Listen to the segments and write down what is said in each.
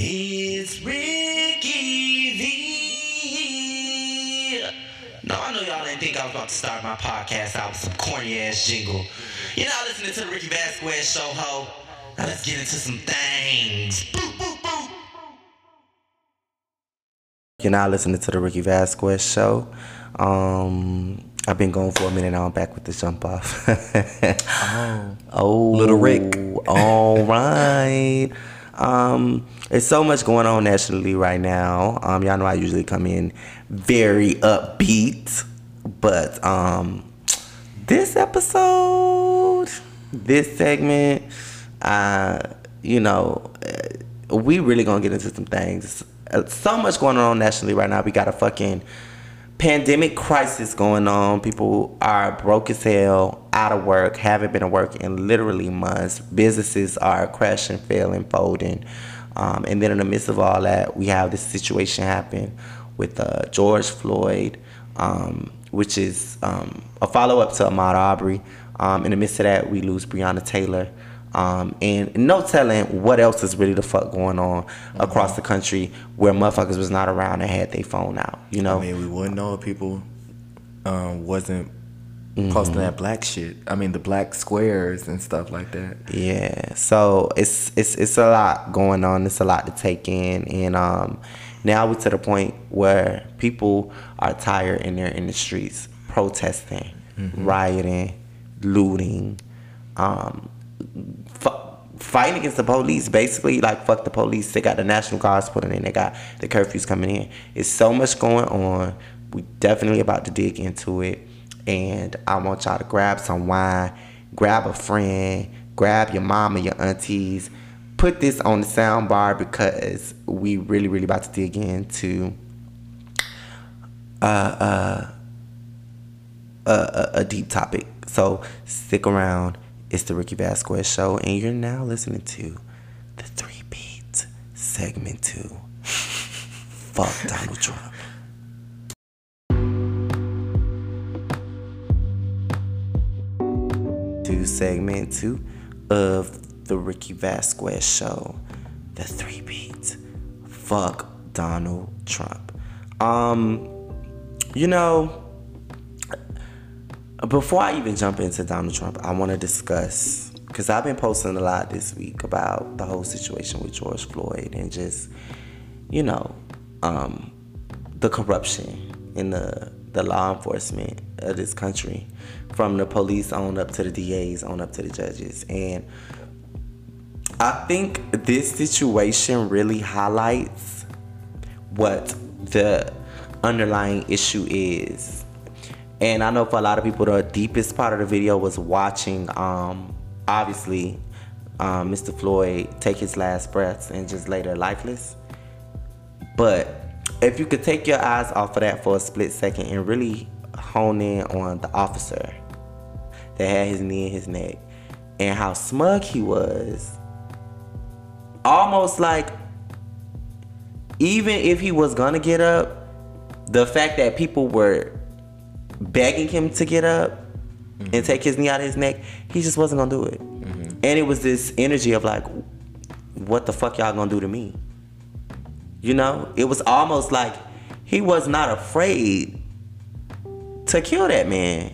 It's Ricky V. No, I know y'all didn't think I was about to start my podcast out with some corny ass jingle. You're not listening to the Ricky Vasquez show, ho. Now let's get into some things. Boop, boop, boop. You're now listening to the Ricky Vasquez show. I've been going for a minute now. I'm back with the jump off. Oh, Little Rick. All right. There's so much going on nationally right now. Y'all know I usually come in very upbeat, but this episode, this segment, we really gonna get into some things. So much going on nationally right now. We got a fucking pandemic crisis going on. People are broke as hell, out of work, haven't been to work in literally months. Businesses are crashing, failing, folding. And then in the midst of all that, we have this situation happen with George Floyd, which is a follow-up to Ahmaud Arbery. In the midst of that, we lose Breonna Taylor. And no telling what else is really the fuck going on across the country where motherfuckers was not around and had their phone out, you know? I mean, we wouldn't know if people wasn't posting that black shit. I mean, the black squares and stuff like that. Yeah, so it's a lot going on. It's a lot to take in. And now we're to the point where people are tired and they're in the streets protesting, rioting, looting, fighting against the police, basically. Like, fuck the police. They got the National Guards putting in. They got the curfews coming in. It's so much going on. We definitely about to dig into it. And I want y'all to grab some wine, grab a friend, grab your mama, your aunties. Put this on the sound bar because we really, really about to dig into a deep topic. So stick around. It's the Ricky Vasquez show, and you're now listening to the 3 Beats segment 2. Fuck Donald Trump. To segment 2 of the Ricky Vasquez show, the 3 Beats. Fuck Donald Trump. Before I even jump into Donald Trump, I want to discuss, because I've been posting a lot this week about the whole situation with George Floyd and just, the corruption in the law enforcement of this country, from the police on up to the DAs, on up to the judges. And I think this situation really highlights what the underlying issue is. And I know for a lot of people, the deepest part of the video was watching, obviously, Mr. Floyd take his last breaths and just lay there lifeless. But if you could take your eyes off of that for a split second and really hone in on the officer that had his knee in his neck and how smug he was, almost like even if he was gonna get up, the fact that people were begging him to get up and take his knee out of his neck, he just wasn't gonna do it. And it was this energy of like, what the fuck y'all gonna do to me? It was almost like he was not afraid to kill that man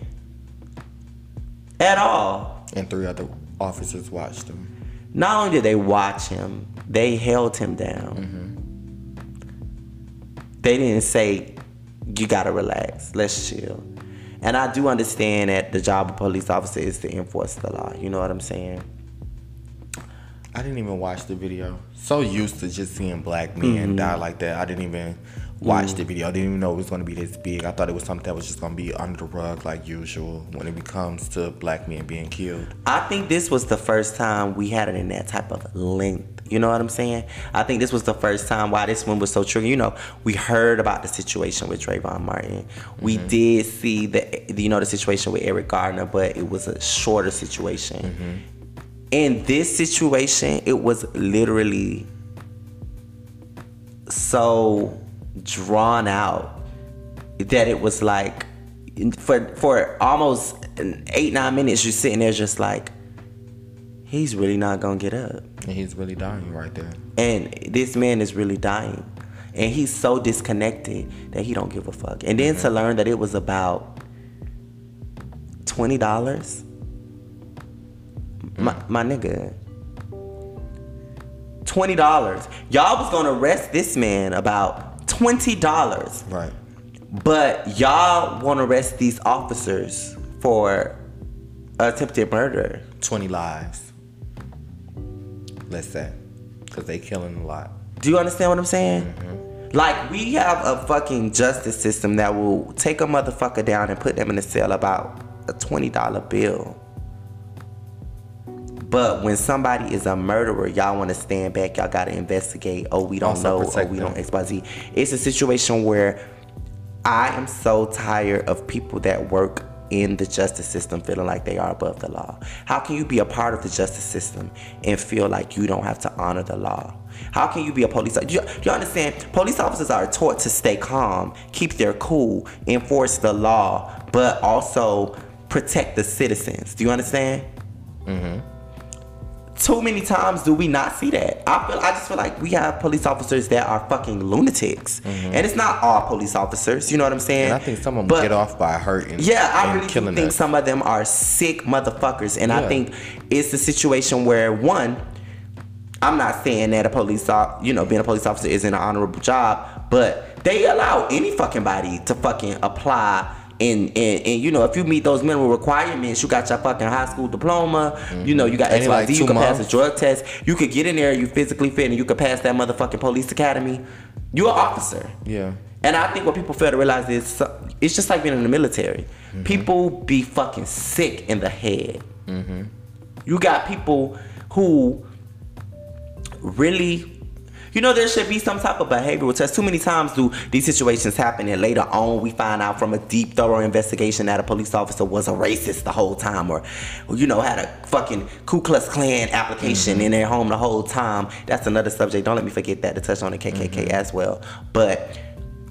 at all. And 3 other officers watched him. Not only did they watch him, they held him down. They didn't say, you gotta relax, let's chill. And I do understand that the job of a police officer is to enforce the law. You know what I'm saying? I didn't even watch the video. So used to just seeing black men die like that. I didn't even watch the video. I didn't even know it was going to be this big. I thought it was something that was just going to be under the rug like usual when it comes to black men being killed. I think this was the first time we had it in that type of length. You know what I'm saying? I think this was the first time why this one was so triggering. We heard about the situation with Trayvon Martin. We did see the situation with Eric Gardner, but it was a shorter situation. In this situation, it was literally so drawn out that it was like, for almost 8-9 minutes, you're sitting there just like, he's really not gonna get up. And he's really dying right there. And this man is really dying. And he's so disconnected that he don't give a fuck. And then to learn that it was about $20, my nigga, $20. Y'all was gonna arrest this man about $20. Right. But y'all wanna arrest these officers for attempted murder. 20 lives. Let's say. Because they killing a lot. Do you understand what I'm saying? Like, we have a fucking justice system that will take a motherfucker down and put them in a cell about a $20 bill. But when somebody is a murderer, y'all want to stand back. Y'all got to investigate. Oh, we don't know. Oh, we don't XYZ. It's a situation where I am so tired of people that work in the justice system feeling like they are above the law. How can you be a part of the justice system and feel like you don't have to honor the law? How can you be a police officer? You understand? Police officers are taught to stay calm, keep their cool, enforce the law, but also protect the citizens. Do you understand? Too many times do we not see that. I just feel like we have police officers that are fucking lunatics. And it's not all police officers, you know what I'm saying? And I think some of them get off by hurting. Yeah, I really do think some of them are sick motherfuckers. And I think it's a situation where, one, I'm not saying that being a police officer isn't an honorable job, but they allow any fucking body to fucking apply. And you know, if you meet those minimum requirements, you got your fucking high school diploma, you know, you got XYZ, like you can pass a drug test, you could get in there, you physically fit, and you could pass that motherfucking police academy. You're an officer. Yeah. And I think what people fail to realize is it's just like being in the military. People be fucking sick in the head. You got people who really, you know, there should be some type of behavioral test. Too many times do these situations happen, and later on we find out from a deep, thorough investigation that a police officer was a racist the whole time, or you know, had a fucking Ku Klux Klan application in their home the whole time. That's another subject. Don't let me forget that, to touch on the KKK as well. But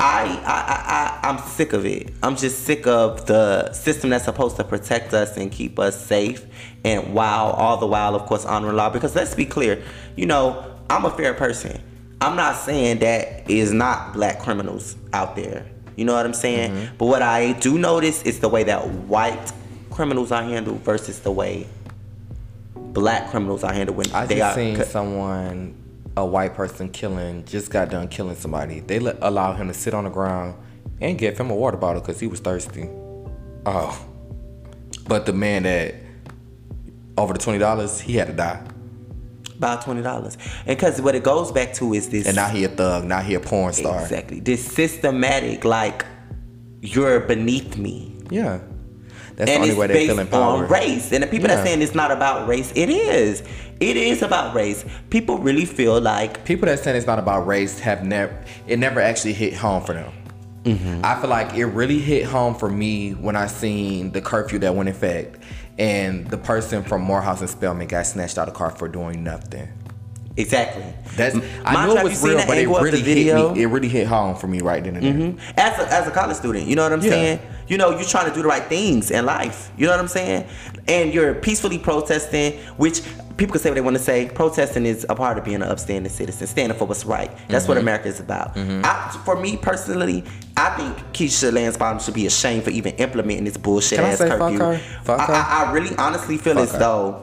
I'm sick of it. I'm just sick of the system that's supposed to protect us and keep us safe, and all the while, of course, honoring law. Because let's be clear, you know, I'm a fair person. I'm not saying that is not black criminals out there. You know what I'm saying? But what I do notice is the way that white criminals are handled versus the way black criminals are handled when they are. I just seen a white person just got done killing somebody. They allow him to sit on the ground and give him a water bottle because he was thirsty. Oh. But the man that over the $20, he had to die. About $20. And because what it goes back to is this. And now he a thug. Now he a porn star. Exactly. This systematic, like, you're beneath me. Yeah. That's the only way they feel empowered. On race. And the people that saying it's not about race, it is. It is about race. People really feel like. People that saying it's not about race it never actually hit home for them. I feel like it really hit home for me when I seen the curfew that went in effect. And the person from Morehouse and Spelman got snatched out of the car for doing nothing. Exactly. I knew it was real, but it really hit me. It really hit home for me right then and there. As a college student, you know what I'm saying? You know, you're trying to do the right things in life. You know what I'm saying? And you're peacefully protesting, which people can say what they want to say. Protesting is a part of being an upstanding citizen, standing for what's right. That's what America is about. For me personally, I think Keisha Lance Bottoms should be ashamed for even implementing this bullshit ass curfew. Fuck her? I really honestly feel as though,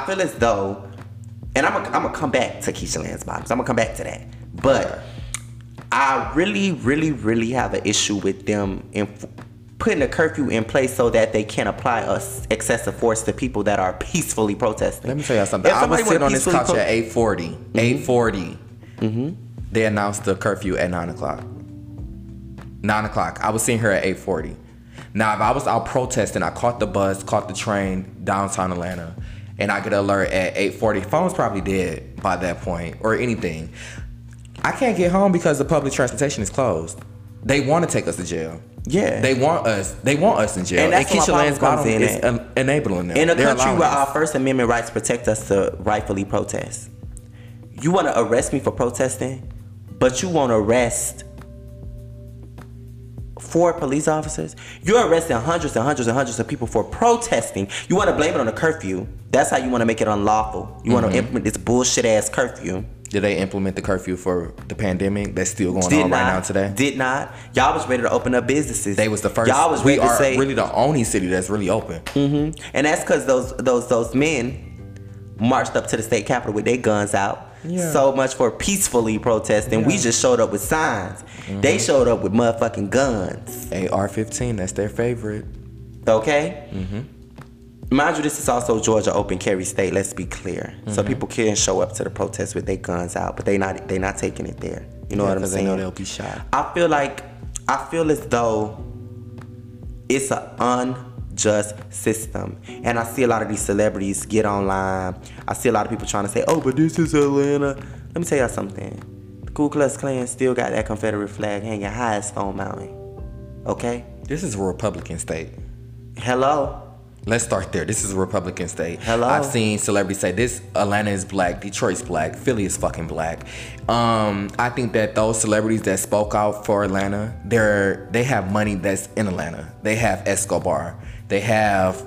and I'm gonna come back to Keisha Lance Bottoms. I'm gonna come back to that. But I really, really, really have an issue with them putting a curfew in place so that they can apply excessive force to people that are peacefully protesting. Let me tell you something. I was sitting on this couch at 8:40. 8:40. They announced the curfew at 9 o'clock. 9 o'clock. I was sitting here at 8:40. Now, if I was out protesting, I caught the bus, caught the train downtown Atlanta, and I get an alert at 8:40. Phone's probably dead by that point, or anything. I can't get home because the public transportation is closed. They want to take us to jail. Yeah. They want us in jail. And that's Keisha Lance Bottoms is enabling them. In a country where our First Amendment rights protect us to rightfully protest. You want to arrest me for protesting, but you won't arrest 4 police officers. You're arresting hundreds and hundreds and hundreds of people for protesting. You want to blame it on the curfew. That's how you want to make it unlawful. You want to implement this bullshit ass curfew. Did they implement the curfew for the pandemic that's still going on right now today? Did not. Y'all was ready to open up businesses. They was the first. Y'all was ready to say, really the only city that's really open. And that's because those men marched up to the state capitol with their guns out. Yeah. So much for peacefully protesting. We just showed up with signs. They showed up with motherfucking guns. AR-15, that's their favorite. Okay? Mind you, this is also Georgia open carry state, let's be clear. So people can show up to the protest with their guns out, but they not taking it there. You know what I'm saying? They know they'll be shot. I feel as though it's an unjust system. And I see a lot of these celebrities get online. I see a lot of people trying to say, oh, but this is Atlanta. Let me tell y'all something. The Ku Klux Klan still got that Confederate flag hanging high as Stone Mountain. Okay? This is a Republican state. Hello? Let's start there. This is a Republican state. Hello? I've seen celebrities say this: Atlanta is black, Detroit's black, Philly is fucking black. I think that those celebrities that spoke out for Atlanta, they have money that's in Atlanta. They have Escobar. They have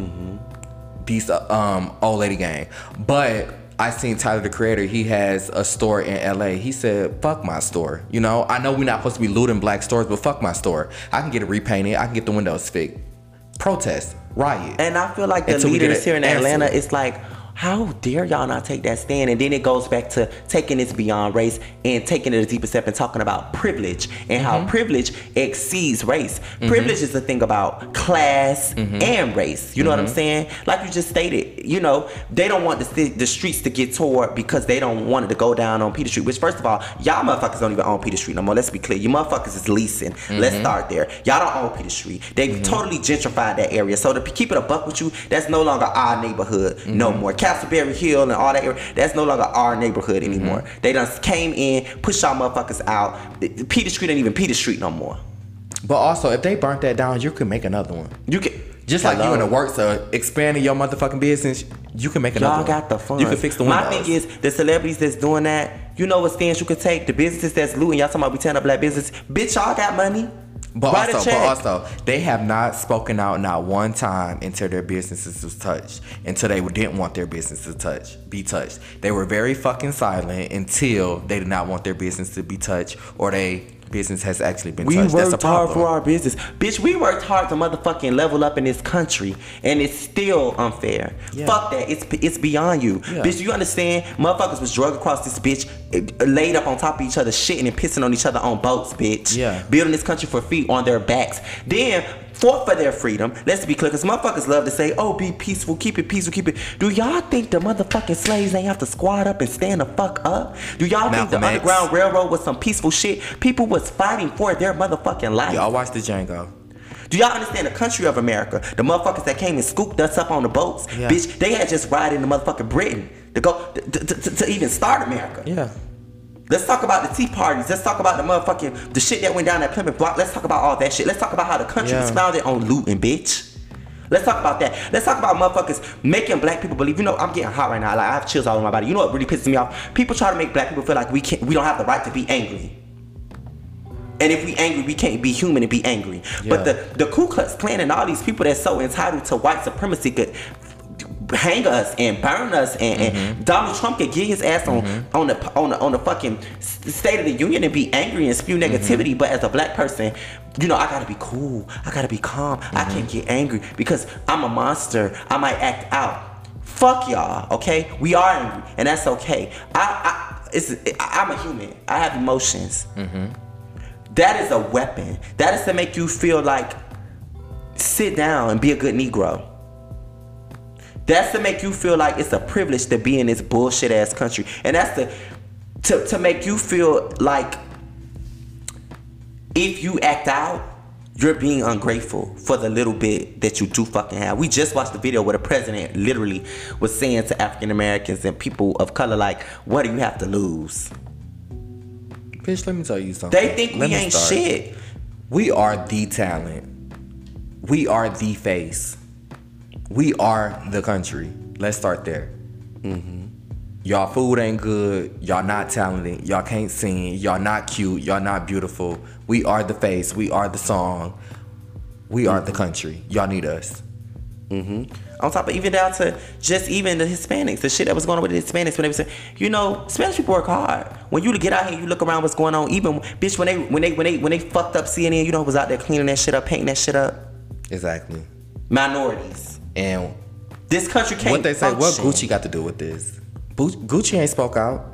these old lady gang. But I seen Tyler the Creator. He has a store in LA. He said, "Fuck my store." You know, I know we're not supposed to be looting black stores, but fuck my store. I can get it repainted. I can get the windows fixed. Protest, riot. And I feel like the leaders here in Atlanta, it's like, how dare y'all not take that stand? And then it goes back to taking this beyond race and taking it a deeper step and talking about privilege and how privilege exceeds race. Privilege is the thing about class and race. You know what I'm saying? Like you just stated, you know, they don't want the streets to get tore because they don't want it to go down on Peter Street, which first of all, y'all motherfuckers don't even own Peter Street no more. Let's be clear. You motherfuckers is leasing. Let's start there. Y'all don't own Peter Street. They've totally gentrified that area. So to keep it a buck with you, that's no longer our neighborhood no more. Castleberry Hill and all that area, that's no longer our neighborhood anymore. They done came in, pushed y'all motherfuckers out. Peter Street ain't even Peter Street no more. But also, if they burnt that down, you could make another one. You can just like you in the works of expanding your motherfucking business, you can make another one. Y'all got the funds. You can fix the windows. My thing is, the celebrities that's doing that, you know what stance you could take? The businesses that's looting, y'all talking about we tearing up black business. Bitch, y'all got money. But also, they have not spoken out not one time until their businesses was touched. Until they didn't want their business to be touched. They were very fucking silent until they did not want their business to be touched or they business has actually been touched. We worked hard for our business. Bitch, we worked hard to motherfucking level up in this country and it's still unfair. Yeah. Fuck that. It's beyond you. Yeah. Bitch, you understand? Motherfuckers was drugged across this bitch, laid up on top of each other, shitting and pissing on each other on boats, bitch. Yeah. Building this country for free on their backs. Then fought for their freedom. Let's be clear, because motherfuckers love to say, oh, be peaceful, keep it peaceful, keep it. Do y'all think the motherfucking slaves ain't have to squat up and stand the fuck up? Do y'all think the Underground Railroad was some peaceful shit? People was fighting for their motherfucking life. Y'all watch the Django. Do y'all understand the country of America? The motherfuckers that came and scooped us up on the boats, bitch, they had just ride into motherfucking Britain to go to even start America. Yeah. Let's talk about the Tea Parties. Let's talk about the shit that went down at Plymouth Block. Let's talk about all that shit. Let's talk about how the country was founded on looting, bitch. Let's talk about that. Let's talk about motherfuckers making black people believe. You know, I'm getting hot right now. Like, I have chills all over my body. You know what really pisses me off? People try to make black people feel like we don't have the right to be angry. And if we angry, we can't be human and be angry. Yeah. But the Ku Klux Klan and all these people that's so entitled to white supremacy could hang us and burn us, and Donald Trump could get his ass on the fucking State of the Union and be angry and spew negativity. But as a black person, you know, I gotta be cool. I gotta be calm. I can't get angry because I'm a monster. I might act out. Fuck y'all, okay? We are angry, and that's okay. I'm a human. I have emotions. That is a weapon. That is to make you feel like sit down and be a good Negro. That's to make you feel like it's a privilege to be in this bullshit ass country. And that's to make you feel like if you act out, you're being ungrateful for the little bit that you do fucking have. We just watched the video where the president literally was saying to African Americans and people of color, like, what do you have to lose? Bitch, let me tell you something. They think we ain't shit. We are the talent. We are the face. We are the country. Let's start there. y'all food ain't good, y'all not talented, y'all can't sing, y'all not cute, y'all not beautiful. We are the face, we are the song, we are the country. Y'all need us. On top of even down to just even the Hispanics, the shit that was going on with the Hispanics when they were saying, you know, Spanish people work hard. When you get out here, you look around what's going on. Even bitch, when they fucked up CNN, you know, was out there cleaning that shit up, painting that shit up. Exactly. Minorities. And this country can't what they say, function. what Gucci got to do with this? Gucci ain't spoke out.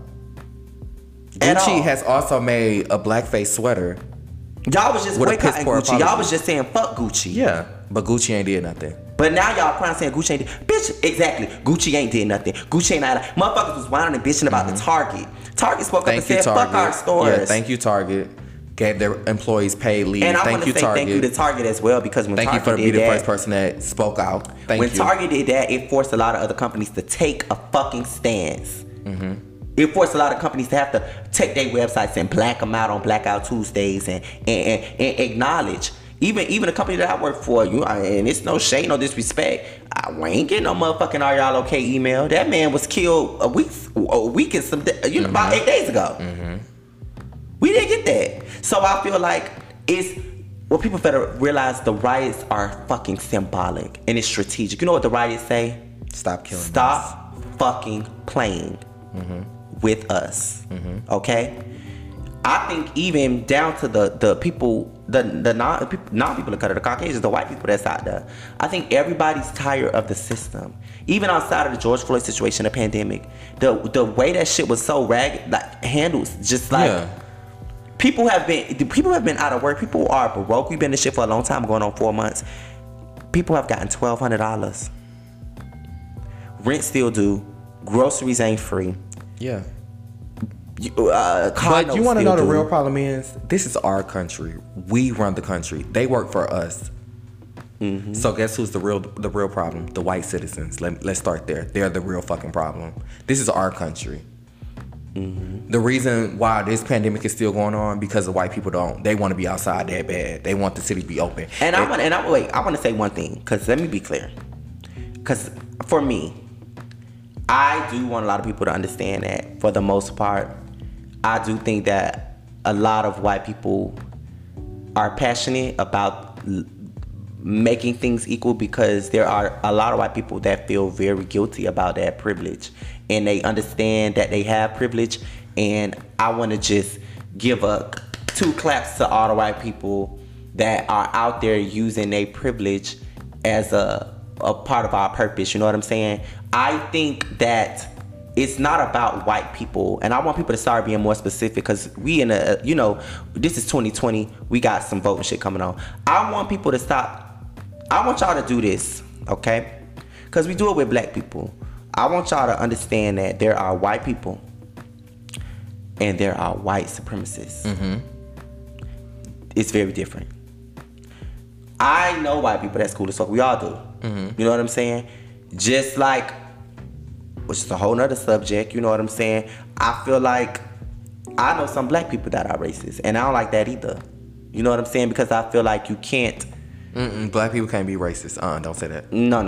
At Gucci all. has also made a blackface sweater. Y'all was just With a boycotting piss poor Gucci. Y'all apology. was just saying fuck Gucci. Yeah, but Gucci ain't did nothing. But now y'all probably saying Gucci ain't bitch, exactly. Gucci ain't did nothing. Gucci ain't out. Motherfuckers was whining and bitching about the Target. Target spoke up and Thank you, said, Target. fuck our stores. Yeah, thank you, Target. Gave their employees paid leave. And I Thank want you, to say Target. thank you to Target as well, because when Thank you Target for being did the that, first person that spoke out. Thank when you. Target did that, it forced a lot of other companies to take a fucking stance. It forced a lot of companies to have to take their websites and black them out on Blackout Tuesdays and acknowledge. Even a company that I work for, and it's no shade, no disrespect, we ain't getting no motherfucking "Are y'all okay?" email. That man was killed a week and some, about 8 days ago. We didn't get that. So I feel like it's what people better realize. The riots are fucking symbolic and it's strategic. You know what the riots say? Stop killing us. Stop fucking playing with us. Okay? I think even down to the people, the non-people of color, the Caucasians, the white people that's out there, I think everybody's tired of the system. Even outside of the George Floyd situation, the pandemic, the way that shit was so ragged, like handled, just like people have been out of work. People are broke. We've been in this shit for a long time, going on 4 months. People have gotten $1,200. Rent still due. Groceries ain't free. Yeah. But you want to know the real problem is? This is our country. We run the country. They work for us. So guess who's the real problem? The white citizens. Let's start there. They're the real fucking problem. This is our country. The reason why this pandemic is still going on because the white people they want to be outside that bad. They want the city to be open. And I want to say one thing, because let me be clear. Because for me, I do want a lot of people to understand that for the most part, I do think that a lot of white people are passionate about making things equal, because there are a lot of white people that feel very guilty about that privilege, and they understand that they have privilege. And I want to just give 2 claps to all the white people that are out there using their privilege as a part of our purpose. You know what I'm saying? I think that it's not about white people, and I want people to start being more specific, because we in a, this is 2020, we got some voting shit coming on. I want people to stop. I want y'all to do this, okay? Because we do it with black people. I want y'all to understand that there are white people and there are white supremacists. It's very different. I know white people that's cool as fuck. We all do. You know what I'm saying? Just like, which is a whole nother subject, you know what I'm saying? I feel like I know some black people that are racist, and I don't like that either. You know what I'm saying? Because I feel like you can't. Black people can't be racist. Don't say that. No.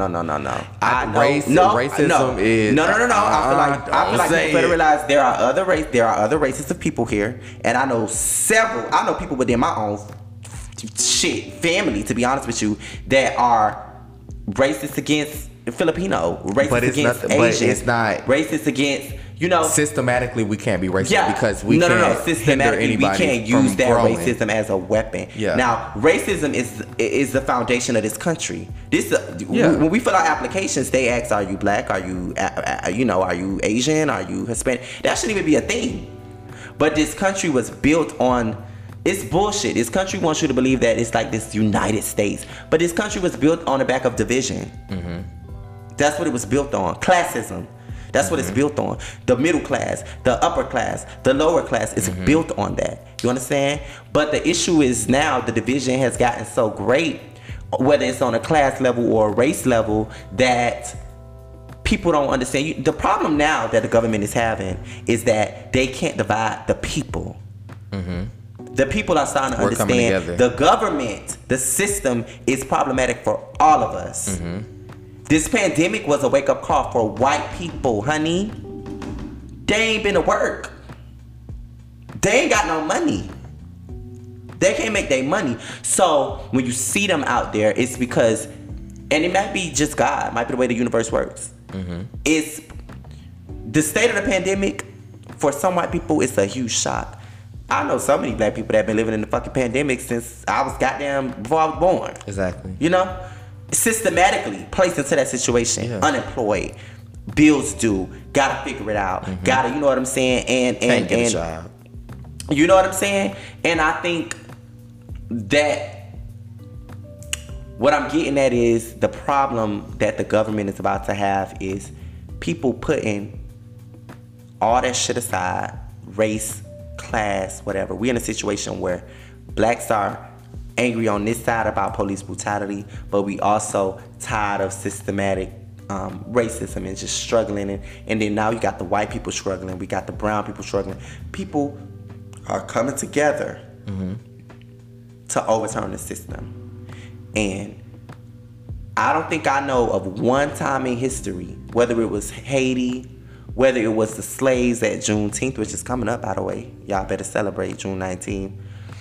Racism is. No. I feel like people better realize there are other races of people here, and I know several. I know people within my own family, to be honest with you, that are racist against Filipino, racist against Asian, but it's not racist against. Systematically, we can't be racist because we can't hinder anybody. We can't use that growing. racism as a weapon. Yeah. Now, racism is the foundation of this country. When we fill out applications, they ask, "Are you black? Are you, are you Asian? Are you Hispanic?" That shouldn't even be a thing. But this country was built on. It's bullshit. This country wants you to believe that it's like this United States, but this country was built on the back of division. That's what it was built on. Classism. That's what it's built on. The middle class, the upper class, the lower class is built on that. You understand? But the issue is now the division has gotten so great, whether it's on a class level or a race level, that people don't understand. The problem now that the government is having is that they can't divide the people. The people are starting to understand the government, the system is problematic for all of us. This pandemic was a wake-up call for white people, honey. they ain't been to work. They ain't got no money. They can't make their money. So when you see them out there, it's because, and it might be just God, it might be the way the universe works. It's the state of the pandemic. For some white people, it's a huge shock. I know so many black people that have been living in the fucking pandemic since I was goddamn before I was born. Exactly. You know? Systematically placed into that situation. Yeah. Unemployed. Bills due. Gotta figure it out. Gotta, you know what I'm saying? Can't get a job. You know what I'm saying? And I think that what I'm getting at is the problem that the government is about to have is people putting all that shit aside, race, class, whatever. We're in a situation where blacks are angry on this side about police brutality, but we also tired of systematic racism and just struggling. And then now you got the white people struggling. We got the brown people struggling. People are coming together to overturn the system. And I don't think I know of one time in history, whether it was Haiti, whether it was the slaves at Juneteenth, which is coming up, by the way. Y'all better celebrate June 19th.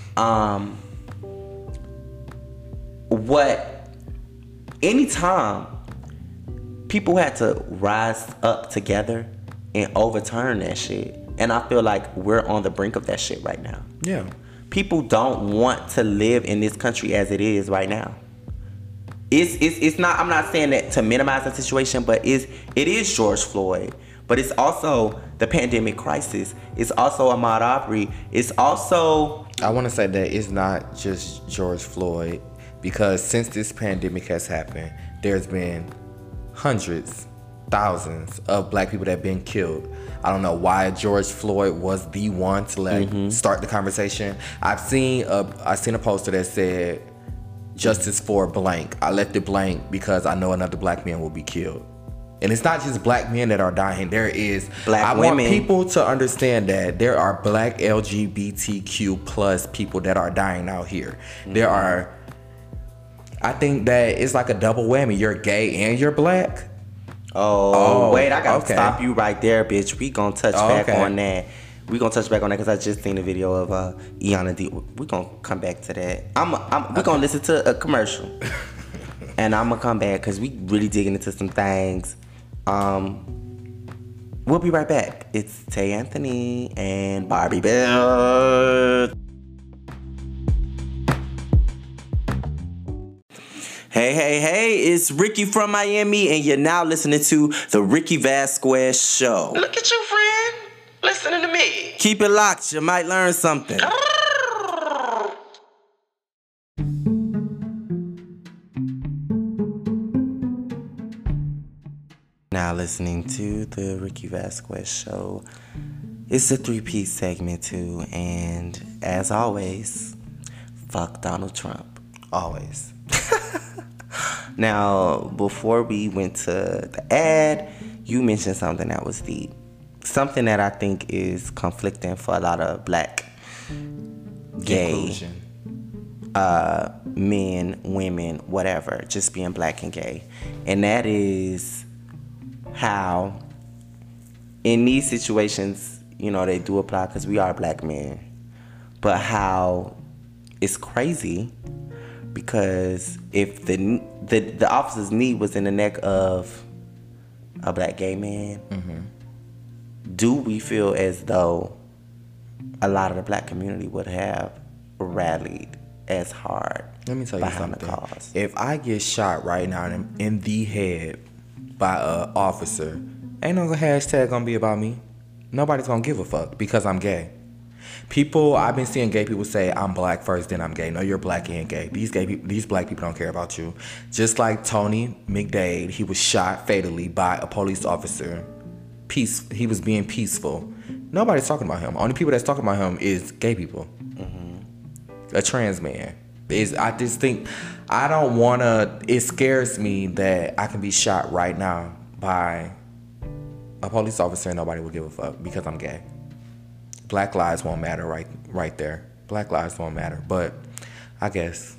Anytime people had to rise up together and overturn that shit. And I feel like we're on the brink of that shit right now. Yeah. People don't want to live in this country as it is right now. It's not, I'm not saying that to minimize the situation, but it is George Floyd. But it's also the pandemic crisis. It's also Ahmaud Arbery. It's also... I want to say that it's not just George Floyd, because since this pandemic has happened, there's been hundreds, thousands of black people that have been killed. I don't know why George Floyd was the one to start the conversation. I seen a poster that said, "Justice for blank." I left it blank because I know another black man will be killed. And it's not just black men that are dying. There is black women. I want people to understand that there are black LGBTQ plus people that are dying out here. There are, I think that it's like a double whammy. You're gay and you're black. Oh, wait, I gotta stop you right there, bitch. We gonna touch back on that. We gonna touch back on that because I just seen a video of Iyanla D. We gonna come back to that. We gonna listen to a commercial, and I'm gonna come back because we really digging into some things. We'll be right back. It's Tay Anthony and Barbie Bell. Hey, it's Ricky from Miami, and you're now listening to The Ricky Vasquez Show. Look at you, friend. Listening to me. Keep it locked. You might learn something. Now listening to The Ricky Vasquez Show. It's a 3-piece segment, too, and as always, fuck Donald Trump. Always. Now, before we went to the ad, you mentioned something that was deep. Something that I think is conflicting for a lot of black, gay, men, women, whatever, just being black and gay. And that is how, in these situations, you know, they do apply because we are black men. But how it's crazy because if the officer's knee was in the neck of a black gay man, do we feel as though a lot of the black community would have rallied as hard? Let me tell you something. The cause? If I get shot right now in the head by an officer, ain't no hashtag gonna be about me. Nobody's gonna give a fuck because I'm gay. I've been seeing gay people say, I'm black first, then I'm gay. No, you're black and gay. These black people don't care about you. Just like Tony McDade, he was shot fatally by a police officer. He was being peaceful. Nobody's talking about him. Only people that's talking about him is gay people. A trans man. I just think, it scares me that I can be shot right now by a police officer and nobody will give a fuck because I'm gay. Black lives won't matter right there. Black lives won't matter, but I guess.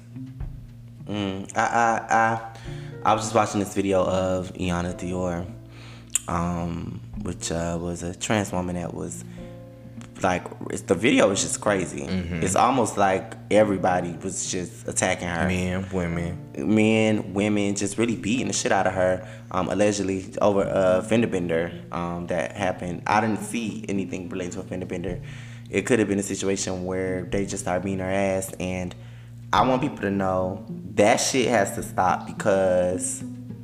I was just watching this video of Iyanla Dior which was a trans woman that was like, the video is just crazy. It's almost like everybody was just attacking her. Men, women, just really beating the shit out of her, allegedly over a fender bender that happened. I didn't see anything related to a fender bender. It could have been a situation where they just started beating her ass, and I want people to know that shit has to stop, because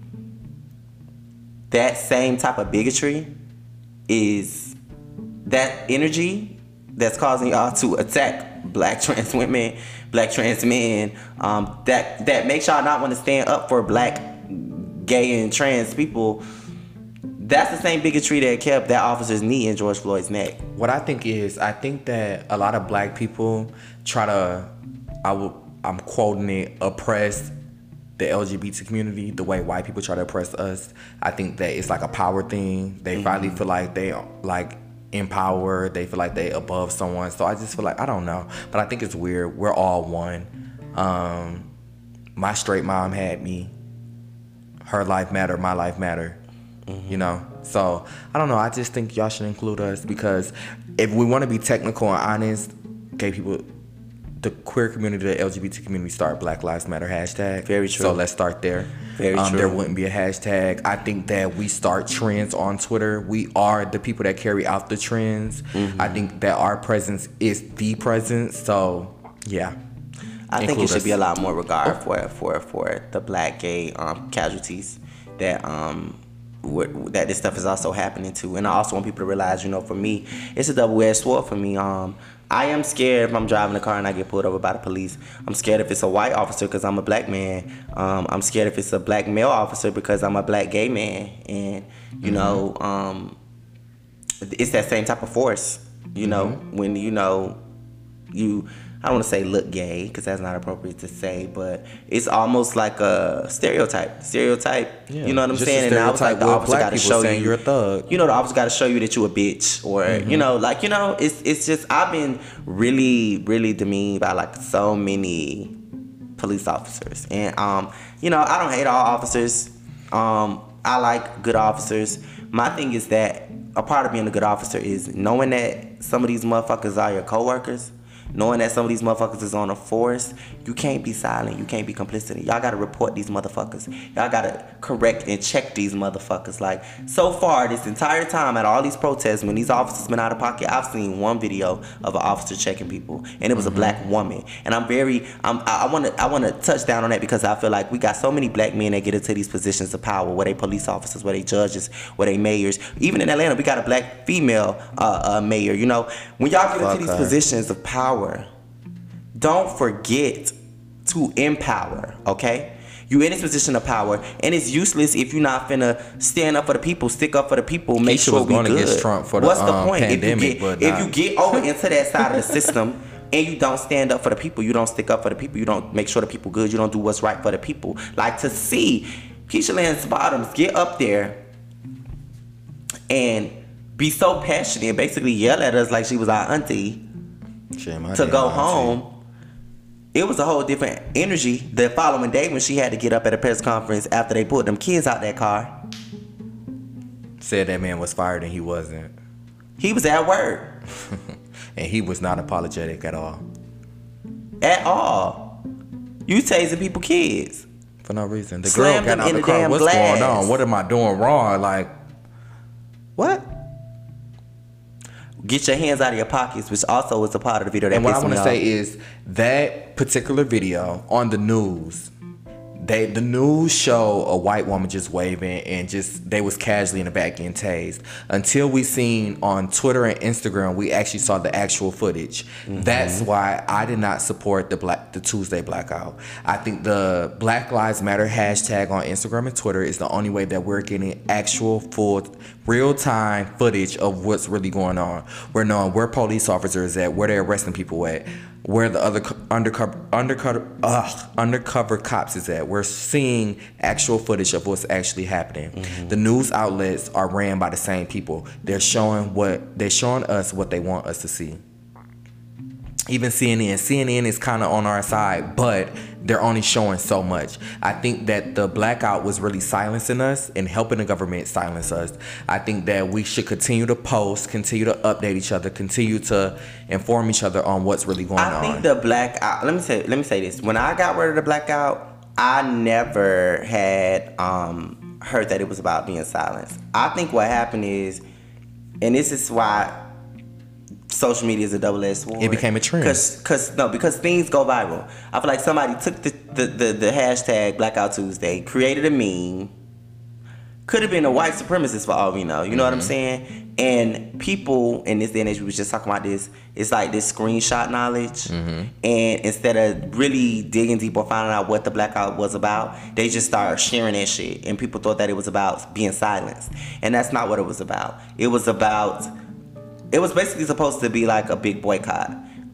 that same type of bigotry is that energy that's causing y'all to attack black trans women, black trans men, that makes y'all not want to stand up for black, gay, and trans people. That's the same bigotry that kept that officer's knee in George Floyd's neck. What I think that a lot of black people try to, I'm quoting it, oppress the LGBT community the way white people try to oppress us. I think that it's like a power thing. They finally feel like they like empowered. They feel like they above someone. So I just feel like, I don't know, but I think it's weird. We're all one. My straight mom had me. Her life matter, my life matter. You know, so I don't know. I just think y'all should include us, because if we want to be technical and honest, gay people, the queer community, the LGBT community, start Black Lives Matter hashtag. Very true. So let's start there. Very true. There wouldn't be a hashtag. I think that we start trends on Twitter. We are the people that carry out the trends. I think that our presence is the presence. So yeah. I think it should be a lot more regard for the black gay casualties that that this stuff is also happening to. And I also want people to realize, you know, for me, it's a double-edged sword for me. I am scared if I'm driving a car and I get pulled over by the police. I'm scared if it's a white officer because I'm a black man. I'm scared if it's a black male officer because I'm a black gay man. And, you know, it's that same type of force, you know, when, you know, I don't want to say look gay, because that's not appropriate to say, but it's almost like a stereotype. You know what I'm saying? And now it's like the officer got to show you you're a thug. You know, the officer got to show you that you a bitch, or you know, like, you know, it's just, I've been really, really demeaned by like so many police officers, and you know, I don't hate all officers. I like good officers. My thing is that a part of being a good officer is knowing that some of these motherfuckers are your coworkers. Knowing that some of these motherfuckers is on a force, you can't be silent. You can't be complicit. Y'all gotta report these motherfuckers. Y'all gotta correct and check these motherfuckers. Like, so far, this entire time at all these protests, when these officers been out of pocket, I've seen one video of an officer checking people, and it was a black woman. And I wanna touch down on that, because I feel like we got so many black men that get into these positions of power, where they police officers, where they judges, where they mayors. Even in Atlanta, we got a black female mayor. You know, when y'all get into these positions of power, don't forget to empower, okay? You in this position of power, and it's useless if you're not finna stand up for the people, stick up for the people, make sure we good. Against Trump for What's the point? pandemic, if you get over into that side of the system and you don't stand up for the people, you don't stick up for the people, you don't make sure the people good, you don't do what's right for the people. Like, to see Keisha Lance Bottoms get up there and be so passionate and basically yell at us like she was our auntie to go home. It was a whole different energy the following day when she had to get up at a press conference after they pulled them kids out that car. Said that man was fired, and he wasn't. He was at work. And he was not apologetic at all. At all. You tasing people kids. For no reason. The Slam girl got out them the in the car. damn What's glass. going on? What am I doing wrong? Like, what? Get your hands out of your pockets, which also was a part of the video that And what I pissed want me to off. say is that particular video on the news, the news show a white woman just waving, and just they was casually in the back getting tased. Until we seen on Twitter and Instagram, we actually saw the actual footage. That's why I did not support the Tuesday blackout. I think the Black Lives Matter hashtag on Instagram and Twitter is the only way that we're getting actual full real-time footage of what's really going on. We're knowing where police officers at, where they're arresting people at, where the other undercover cops is at. We're seeing actual footage of what's actually happening. The news outlets are ran by the same people. They're showing us what they want us to see. even CNN is kind of on our side, but they're only showing so much. I think that the blackout was really silencing us and helping the government silence us. I think that we should continue to post, continue to update each other, continue to inform each other on what's really going on. I think the blackout, let me say this. When I got rid of the blackout, I never had heard that it was about being silenced. I think what happened is, and this is why social media is a double-edged sword. It became a trend. Because things go viral. I feel like somebody took the hashtag Blackout Tuesday, created a meme. Could have been a white supremacist for all we know. You know what I'm saying? And people in this day and age, we was just talking about this, it's like this screenshot knowledge. And instead of really digging deep or finding out what the blackout was about, they just started sharing that shit. And people thought that it was about being silenced. And that's not what it was about. It was basically supposed to be like a big boycott.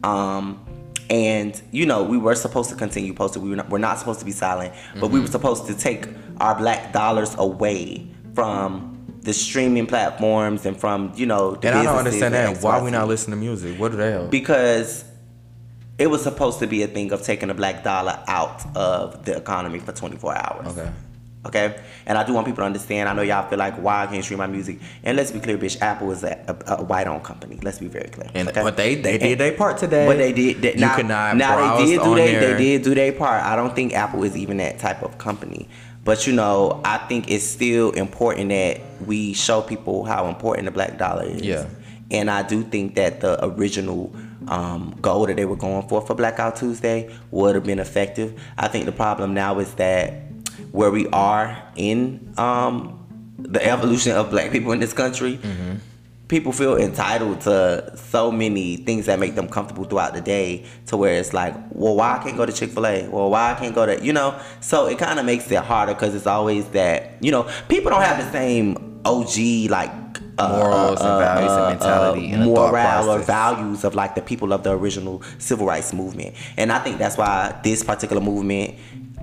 And, you know, we were supposed to continue posting. We're not supposed to be silent. But we were supposed to take our black dollars away from the streaming platforms and from, you know, the and I don't understand that. XYZ. Why we not listening to music? What do they have? Because it was supposed to be a thing of taking the black dollar out of the economy for 24 hours. Okay? And I do want people to understand. I know y'all feel like, why I can't stream my music? And let's be clear, bitch, Apple is a white-owned company. Let's be very clear. And but they did their part today. But they did. You cannot browse on there. They did do their part. I don't think Apple is even that type of company. But, you know, I think it's still important that we show people how important the black dollar is. Yeah. And I do think that the original goal that they were going for Blackout Tuesday would have been effective. I think the problem now is that where we are in the evolution of black people in this country, people feel entitled to so many things that make them comfortable throughout the day, to where it's like, well, why I can't go to Chick-fil-A? Well, why I can't go to, you know? So it kind of makes it harder because it's always that, you know, people don't have the same OG, like, morals and values and mentality and moral or values of like the people of the original civil rights movement. And I think that's why this particular movement,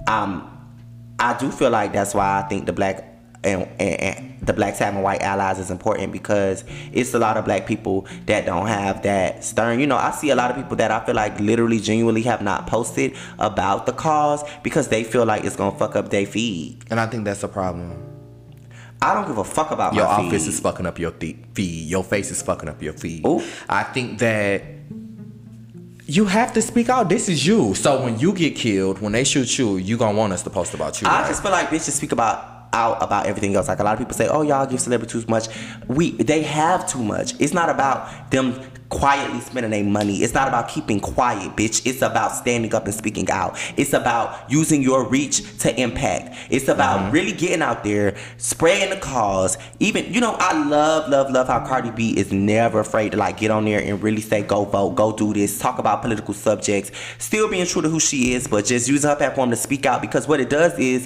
I do feel like that's why I think the black and the blacks having white allies is important, because it's a lot of black people that don't have that stern. You know, I see a lot of people that I feel like literally genuinely have not posted about the cause because they feel like it's gonna fuck up their feed. And I think that's a problem. I don't give a fuck about your my feed. Your office is fucking up your feed. Your face is fucking up your feed. Ooh. I think that you have to speak out. This is you. So when you get killed, when they shoot you, you gonna want us to post about you. I just feel like bitches speak out about everything else. Like a lot of people say, oh, y'all give celebrities too much. They have too much. It's not about them quietly spending their money. It's not about keeping quiet, bitch. It's about standing up and speaking out. It's about using your reach to impact. It's about really getting out there, spreading the cause. Even, you know, I love how Cardi B is never afraid to like get on there and really say, go vote, go do this, talk about political subjects, still being true to who she is, but just using her platform to speak out, because what it does is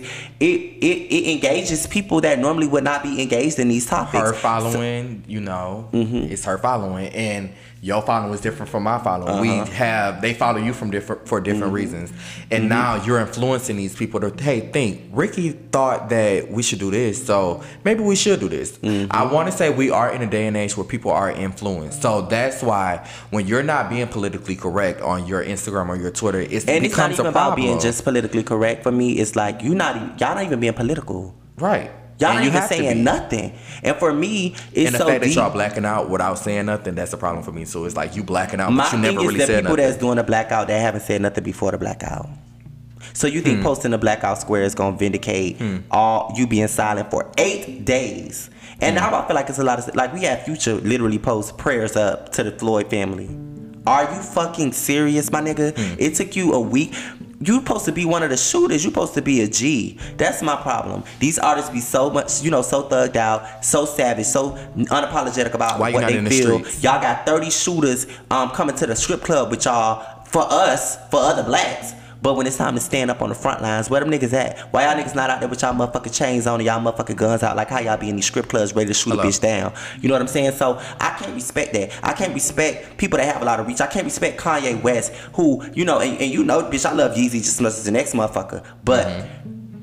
it engages people that normally would not be engaged in these topics. Her following, you know, it's her following, and your following is different from my following. They follow you for different reasons. And now you're influencing these people to, hey, think, Ricky thought that we should do this, so maybe we should do this. I want to say we are in a day and age where people are influenced. So that's why when you're not being politically correct on your Instagram or your Twitter, it becomes a problem. And it's not even about being just politically correct. For me, it's like y'all not even being political. Right. Y'all not even saying nothing. And for me, it's and the so fact deep. that y'all blacking out without saying nothing, that's a problem for me. So it's like you blacking out, My but you never thing really is the said people nothing. that's doing the blackout that haven't said nothing before the blackout. So you think posting the blackout square is gonna vindicate all you being silent for 8 days? And now I feel like it's a lot of, like, we had Future literally post prayers up to the Floyd family. Are you fucking serious, my nigga? It took you a week. You supposed to be one of the shooters. You supposed to be a G. That's my problem. These artists be so much, you know, so thugged out, so savage, so unapologetic about what they feel. Y'all got 30 shooters coming to the strip club with y'all for us, for other blacks. But when it's time to stand up on the front lines, where them niggas at? Why y'all niggas not out there with y'all motherfucking chains on and y'all motherfucking guns out? Like how y'all be in these strip clubs ready to shoot a bitch down? You know what I'm saying? So I can't respect that. I can't respect people that have a lot of reach. I can't respect Kanye West, who, you know, and you know, bitch, I love Yeezy just as much as the next motherfucker. But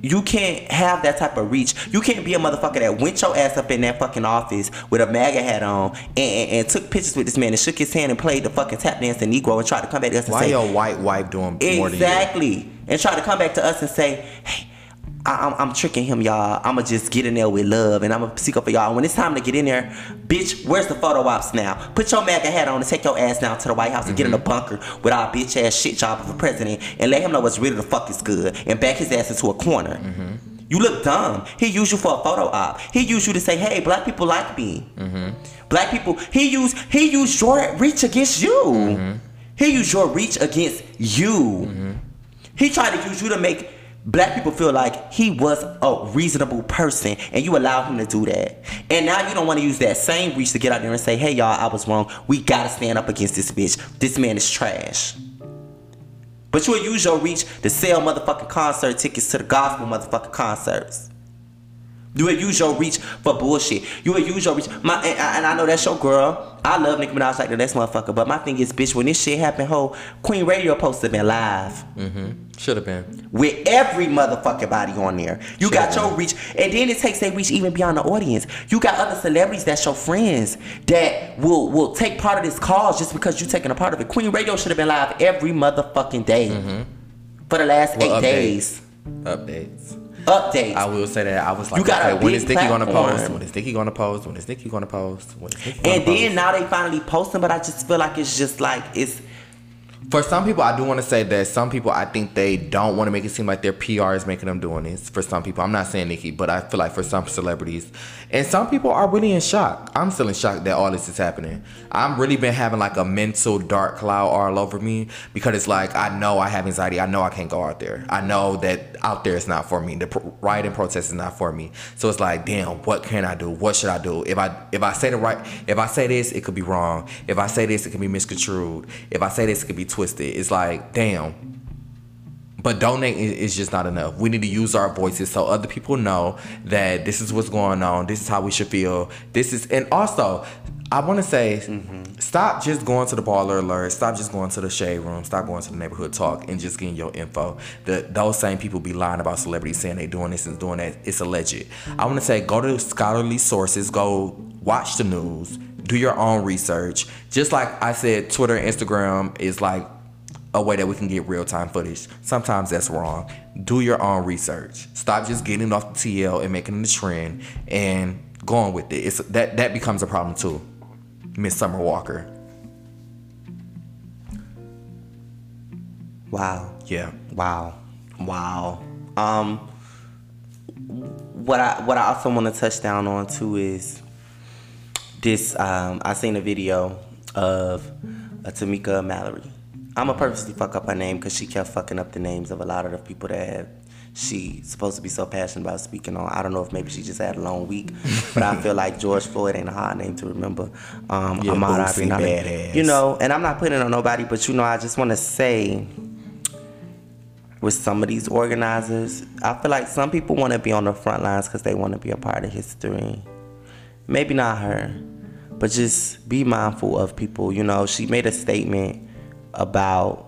You can't have that type of reach. You can't be a motherfucker that went your ass up in that fucking office with a MAGA hat on and took pictures with this man and shook his hand and played the fucking tap dancing Negro and tried to come back to us and say, why your white wife doing more than you? Exactly. And try to come back to us and say, hey, I'm tricking him, y'all. I'ma just get in there with love and I'ma seek up for y'all. When it's time to get in there, bitch, where's the photo ops now? Put your MAGA hat on and take your ass down to the White House and get in the bunker with our bitch ass shit job of a president and let him know what's really the fuck is good and back his ass into a corner. You look dumb. He used you for a photo op. He used you to say, hey, black people like me. Black people, he used your reach against you. He used your reach against you. He tried to use you to make black people feel like he was a reasonable person and you allowed him to do that. And now you don't want to use that same reach to get out there and say, hey y'all, I was wrong. We gotta stand up against this bitch. This man is trash. But you will use your reach to sell motherfucking concert tickets to the gospel motherfucking concerts. You will use your reach for bullshit. You will use your reach. And I know that's your girl. I love Nicki Minaj like the next motherfucker. But my thing is, bitch, when this shit happened, Queen Radio supposed to have been live. Should have been. With every motherfucking body on there. You got your reach. And then it takes that reach even beyond the audience. You got other celebrities that's your friends that will take part of this cause just because you taking a part of it. Queen Radio should have been live every motherfucking day. For the last 8 days. Updates. I will say that I was like, okay, when is Nicki gonna post? When is Nicki gonna post? When is Nicki gonna post? And then now they finally posting, but I just feel like it's just like it's. For some people, I do want to say that some people, I think they don't want to make it seem like their PR is making them doing this. For some people, I'm not saying Nicki, but I feel like for some celebrities, and some people are really in shock. I'm still in shock that all this is happening. I've really been having like a mental dark cloud all over me because it's like I know I have anxiety. I know I can't go out there. I know that out there is not for me. The riot and protest is not for me. So it's like, damn, what can I do? What should I do? If I say if I say this, it could be wrong. If I say this, it could be misconstrued. If I say this, it could be twisted. It's like, damn. But donating is just not enough. We need to use our voices so other people know that this is what's going on. This is how we should feel. And also, I want to say, stop just going to the baller alert. Stop just going to the shade room. Stop going to the neighborhood talk and just getting your info. Those same people be lying about celebrities saying they doing this and doing that. It's alleged. I want to say, go to scholarly sources. Go watch the news. Do your own research. Just like I said, Twitter and Instagram is like a way that we can get real-time footage. Sometimes that's wrong. Do your own research. Stop just getting off the TL and making it a trend and going with it. That becomes a problem too. Miss Summer Walker. Wow. Yeah. Wow. What I also want to touch down on too is this. I seen a video of Tamika Mallory. I'ma purposely fuck up her name because she kept fucking up the names of a lot of the people that she's supposed to be so passionate about speaking on. I don't know if maybe she just had a long week, but I feel like George Floyd ain't a hard name to remember. Boosie badass. You know, and I'm not putting it on nobody, but you know, I just want to say, with some of these organizers, I feel like some people want to be on the front lines because they want to be a part of history. Maybe not her, but just be mindful of people. You know, she made a statement about,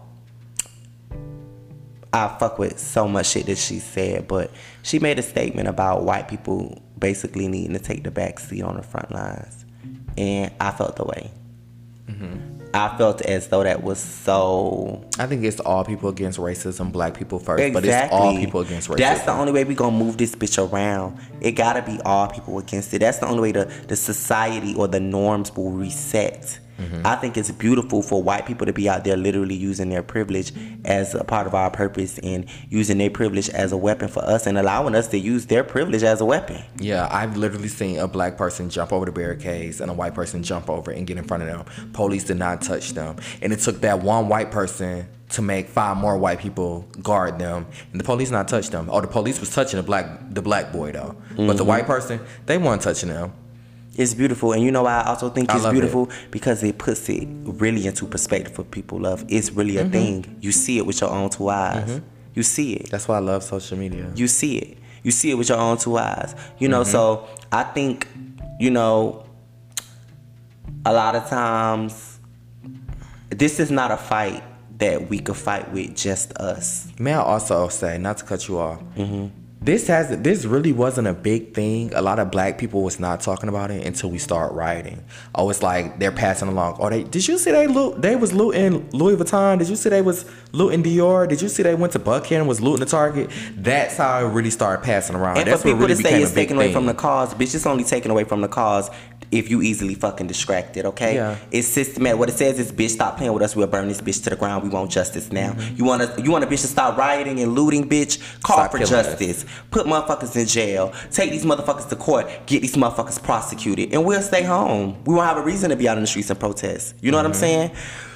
I fuck with so much shit that she said, but she made a statement about white people basically needing to take the back seat on the front lines. And I felt the way. I felt as though that was so... I think it's all people against racism, black people first, but it's all people against racism. That's the only way we gonna move this bitch around. It gotta be all people against it. That's the only way the society or the norms will reset. I think it's beautiful for white people to be out there literally using their privilege as a part of our purpose and using their privilege as a weapon for us and allowing us to use their privilege as a weapon. Yeah, I've literally seen a black person jump over the barricades and a white person jump over and get in front of them. Police did not touch them. And it took that one white person to make 5 more white people guard them, and the police not touch them. Oh, the police was touching the black boy though. But the white person, they weren't touching them. It's beautiful, and you know why I also think it's beautiful? Because it puts it really into perspective for people. Love, it's really a thing. You see it with your own 2 eyes. You see it. That's why I love social media. You see it. You see it with your own 2 eyes. You know, so I think, you know, a lot of times this is not a fight that we could fight with just us. May I also say, not to cut you off, This really wasn't a big thing. A lot of black people was not talking about it until we start rioting. Oh, it's like they're passing along. Oh, did you see they was looting Louis Vuitton? Did you see they was looting Dior? Did you see they went to Buckhead and was looting the Target? That's how it really started passing around. And that's for people what really to say it's became a big taken away thing. from the cause, bitch, it's only taken away from the cause if you easily fucking distracted, okay? Yeah. It's systematic. What it says is, bitch, stop playing with us. We'll burn this bitch to the ground. We want justice now. Mm-hmm. You want a bitch to stop rioting and looting, bitch? Call Stop for killing justice. Put motherfuckers in jail. Take these motherfuckers to court. Get these motherfuckers prosecuted. And we'll stay home. We won't have a reason to be out in the streets and protest. You know what I'm saying?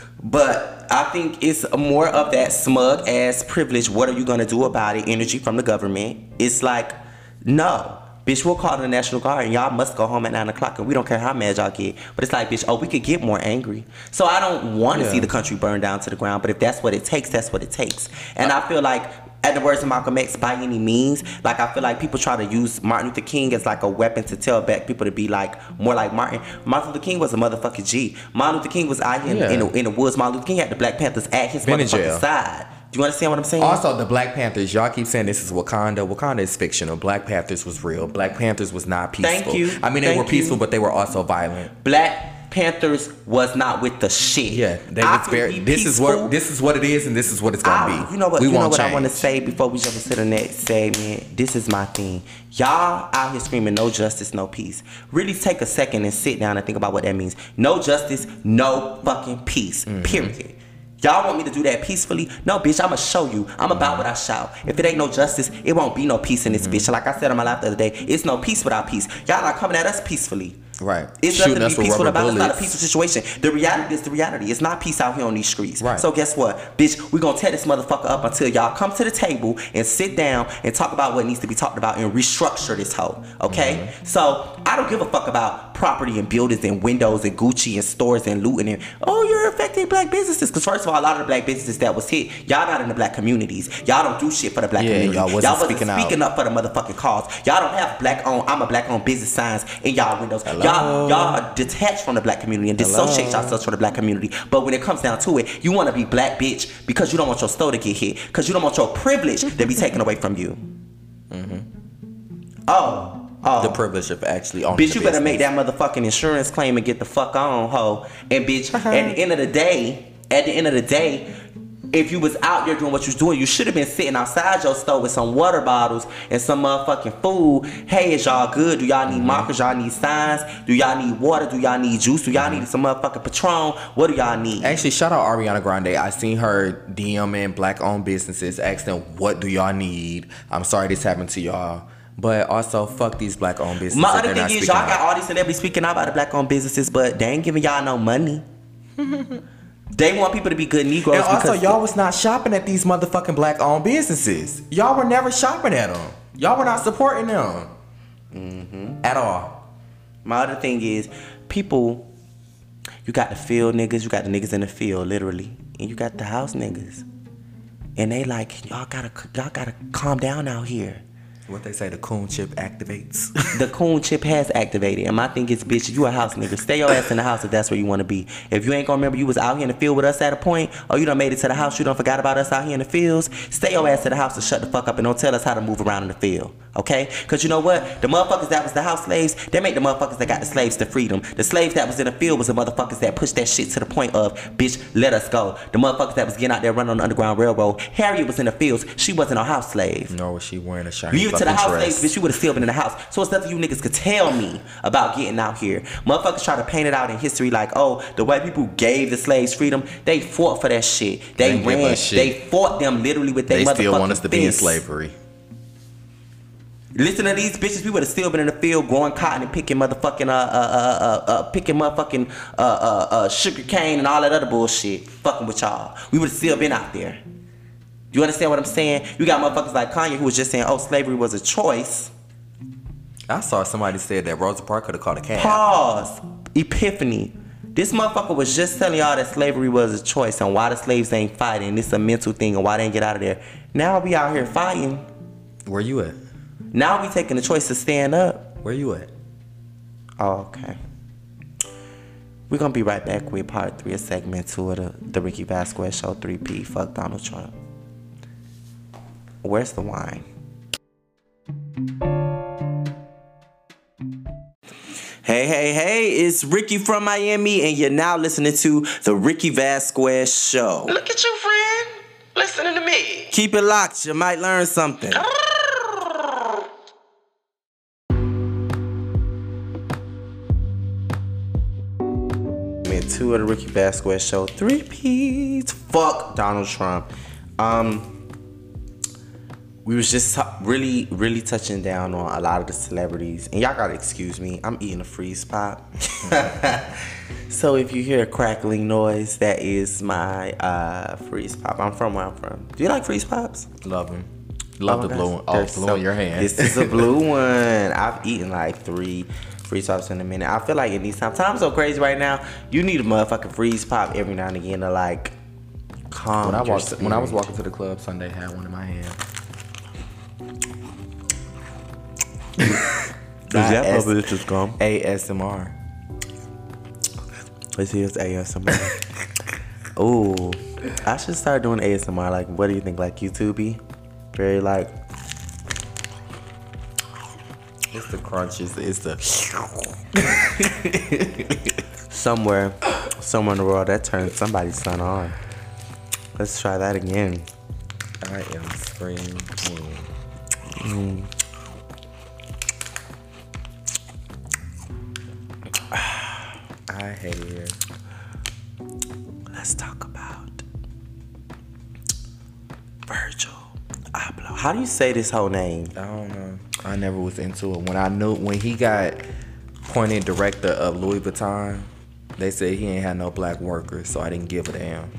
But I think it's more of that smug ass privilege. What are you gonna do about it? Energy from the government. It's like, no. Bitch, we'll call the National Guard and y'all must go home at 9 o'clock and we don't care how mad y'all get. But it's like, bitch, oh, we could get more angry. So I don't want to see the country burn down to the ground, but if that's what it takes, that's what it takes. And I feel like, at the words of Malcolm X, by any means, like I feel like people try to use Martin Luther King as like a weapon to tell black people to be like, more like Martin. Martin Luther King was a motherfucking G. Martin Luther King was out here in the woods. Martin Luther King had the Black Panthers at his motherfucking side. Do you understand what I'm saying? Also, the Black Panthers, y'all keep saying this is Wakanda. Wakanda is fictional. Black Panthers was real. Black Panthers was not peaceful. Thank you. I mean, they were peaceful, but they were also violent. Black Panthers was not with the shit. Yeah, they was very. This is what it is, and this is what it's gonna be. You know what? We you know won't what change. I want to say before we jump into the next segment. This is my thing. Y'all out here screaming no justice, no peace. Really take a second and sit down and think about what that means. No justice, no fucking peace. Period. Y'all want me to do that peacefully? No, bitch, I'ma show you. I'm about what I shout. If it ain't no justice, it won't be no peace in this bitch. Like I said on my live the other day, it's no peace without peace. Y'all not coming at us peacefully. Right. It's nothing to be peaceful about. It's not a peaceful situation. The reality is the reality. It's not peace out here on these streets. Right. So guess what? Bitch, we gonna tear this motherfucker up until y'all come to the table and sit down and talk about what needs to be talked about and restructure this hoe. Okay? So I don't give a fuck about property and buildings and windows and Gucci and stores and looting and, oh, you're affecting black businesses. Because first of all, a lot of the black businesses that was hit, y'all not in the black communities. Y'all don't do shit for the black community. Y'all wasn't speaking up for the motherfucking cause. Y'all don't have I'm a black owned business signs in y'all windows. Hello? Y'all are detached from the black community and dissociate yourselves from the black community. But when it comes down to it, you want to be black, bitch, because you don't want your store to get hit. Because you don't want your privilege to be taken away from you. Oh. The privilege of actually owning bitch, you better make that motherfucking insurance claim and get the fuck on, ho. And bitch, at the end of the day, if you was out there doing what you was doing, you should have been sitting outside your store with some water bottles and some motherfucking food. Hey, is y'all good? Do y'all need markers? Y'all need signs? Do y'all need water? Do y'all need juice? Do y'all need some motherfucking Patron? What do y'all need? Actually, shout out Ariana Grande. I seen her DMing black-owned businesses, asking them, what do y'all need? I'm sorry this happened to y'all. But also, fuck these black-owned businesses. My other thing is, y'all got all these celebrities speaking out about the black-owned businesses, but they ain't giving y'all no money. They want people to be good Negroes. And also, y'all was not shopping at these motherfucking black-owned businesses. Y'all were never shopping at them. Y'all were not supporting them. At all. My other thing is, people, you got the field niggas, you got the niggas in the field, literally. And you got the house niggas. And they like, y'all gotta calm down out here. What they say, the coon chip activates. The coon chip has activated. And my thing is, bitch, you a house nigga. Stay your ass in the house if that's where you want to be. If you ain't gonna remember you was out here in the field with us at a point, or you done made it to the house, you done forgot about us out here in the fields, stay your ass in the house and shut the fuck up and don't tell us how to move around in the field. Okay? Because you know what? The motherfuckers that was the house slaves, they make the motherfuckers that got the slaves to freedom. The slaves that was in the field was the motherfuckers that pushed that shit to the point of, bitch, let us go. The motherfuckers that was getting out there running on the Underground Railroad, Harriet was in the fields. She wasn't a house slave. Nor was she wearing a shiny you to the house slaves, bitch, you would have still been in the house. So it's nothing you niggas could tell me about getting out here. Motherfuckers try to paint it out in history like, oh, the white people gave the slaves freedom. They fought for that shit. They ran. They fought them literally with their motherfucking fists. They still want us to be in slavery. Listen to these bitches. We would have still been in the field growing cotton and picking motherfucking sugar cane and all that other bullshit. Fucking with y'all. We would have still been out there. You understand what I'm saying? You got motherfuckers like Kanye who was just saying, oh, slavery was a choice. I saw somebody said that Rosa Parks could have called a cab. Pause. Epiphany. This motherfucker was just telling y'all that slavery was a choice and why the slaves ain't fighting. It's a mental thing and why they ain't get out of there. Now we out here fighting. Where you at? Now we taking the choice to stand up. Where you at? Oh, okay. We're going to be right back with part 3 of segment 2 of the Ricky Vasquez Show 3P. Fuck Donald Trump. Where's the wine? Hey, it's Ricky from Miami, and you're now listening to The Ricky Vasquez Show. Look at you, friend. Listening to me. Keep it locked, you might learn something. Two of the Ricky Vasquez Show. 3 P's. Fuck Donald Trump. We was just really touching down on a lot of the celebrities. And y'all gotta excuse me. I'm eating a freeze pop. So if you hear a crackling noise, that is my freeze pop. I'm from where I'm from. Do you like freeze pops? Love them. Love the blue one. Oh, blue in your hand. This is a blue one. I've eaten like 3 freeze pops in a minute. I feel like in these times so crazy right now, you need a motherfucking freeze pop every now and again to like calm when I was walking to the club Sunday, I had one in my hand. That publicity gum. ASMR. Let's see, it's ASMR. Ooh, I should start doing ASMR. Like, what do you think? Like YouTubey? Very like. It's the crunches. It's the. somewhere in the world that turned somebody's son on. Let's try that again. I am screaming. I hate it. Let's talk about Virgil Abloh. How do you say this whole name? I don't know. I never was into it. When he got appointed director of Louis Vuitton, they said he ain't had no black workers, so I didn't give a damn.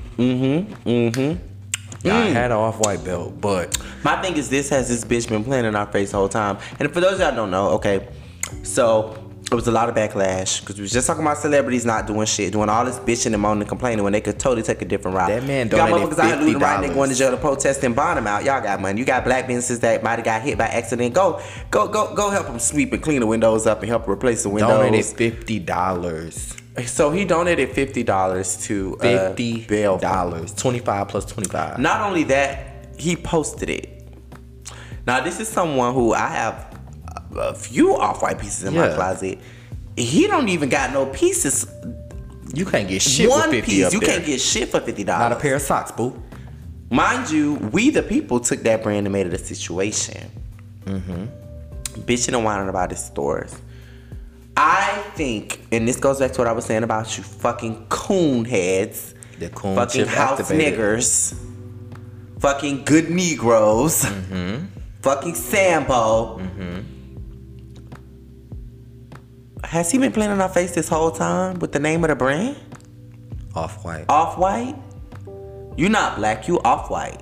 I had an off-white belt, but my thing is, this has this bitch been playing in our face the whole time. And for those of y'all who don't know, okay, so it was a lot of backlash because we was just talking about celebrities not doing shit, doing all this bitching and moaning and complaining when they could totally take a different route. That man you got donated motherfuckers out here looting right, they $50. going to jail to protest and bond them out. Y'all got money. You got black businesses that might have got hit by accident. Go help them sweep and clean the windows up and help replace the windows. Donated $50. So he donated $50 to $50. 25 plus 25. Not only that, he posted it. Now this is someone who I have a few off-white pieces in my closet. He don't even got no pieces. You can't get shit One for 50 piece. up You there. can't get shit for $50. Not a pair of socks, boo. Mind you, we the people took that brand and made it a situation. Bitching and whining about his stores. I think, and this goes back to what I was saying about you fucking coon heads. The coon fucking chip house activated. niggers. Fucking good Negroes. Fucking Sambo. Has he been playing in our face this whole time with the name of the brand? Off-white. Off-white? You not black, you off-white.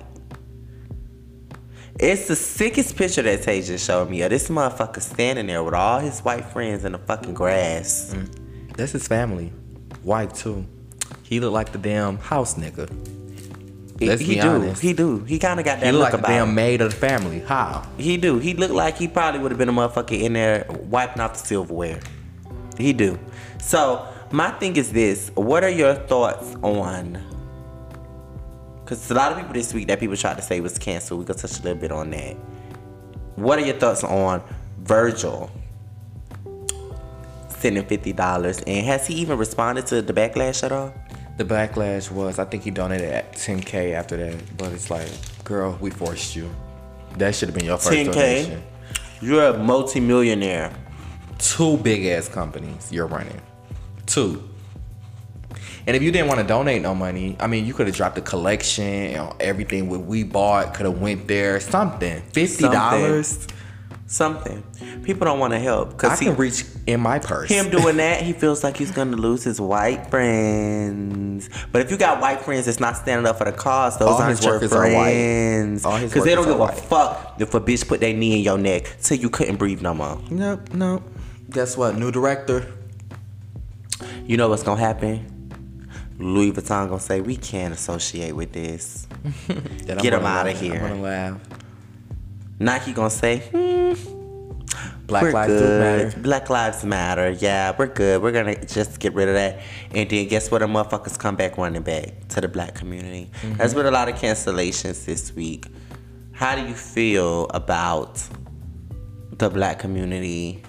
It's the sickest picture that Tay just showed me of this motherfucker standing there with all his white friends in the fucking grass. That's his family. White, too. He look like the damn house nigga. Let's be honest. He do. He kind of got that He look look like about a damn him. maid of the family. How? He do. He look like he probably would have been a motherfucker in there wiping off the silverware. He do. So, my thing is this. What are your thoughts on... Because a lot of people this week that people tried to say was canceled. We're going to touch a little bit on that. What are your thoughts on Virgil sending $50? And has he even responded to the backlash at all? The backlash was, I think he donated at $10K after that. But it's like, girl, we forced you. That should have been your first donation. You're a multi-millionaire. 2 big-ass companies you're running. 2. And if you didn't want to donate no money, I mean, you could have dropped a collection and everything what we bought could have went there. Something. $50. Something. People don't want to help. I can reach in my purse. Him doing that, he feels like he's going to lose his white friends. But if you got white friends that's not standing up for the cause, those All aren't his your workers are white. friends. Because they don't give a fuck if a bitch put their knee in your neck till you couldn't breathe no more. Nope. Guess what? New director. You know what's going to happen? Louis Vuitton going to say, we can't associate with this. Get him out of here. I'm going to laugh. Nike going to say, Black lives do matter. Black lives matter. Yeah, we're good. We're going to just get rid of that. And then guess what? The motherfuckers come back running back to the black community. There's been a lot of cancellations this week. How do you feel about the black community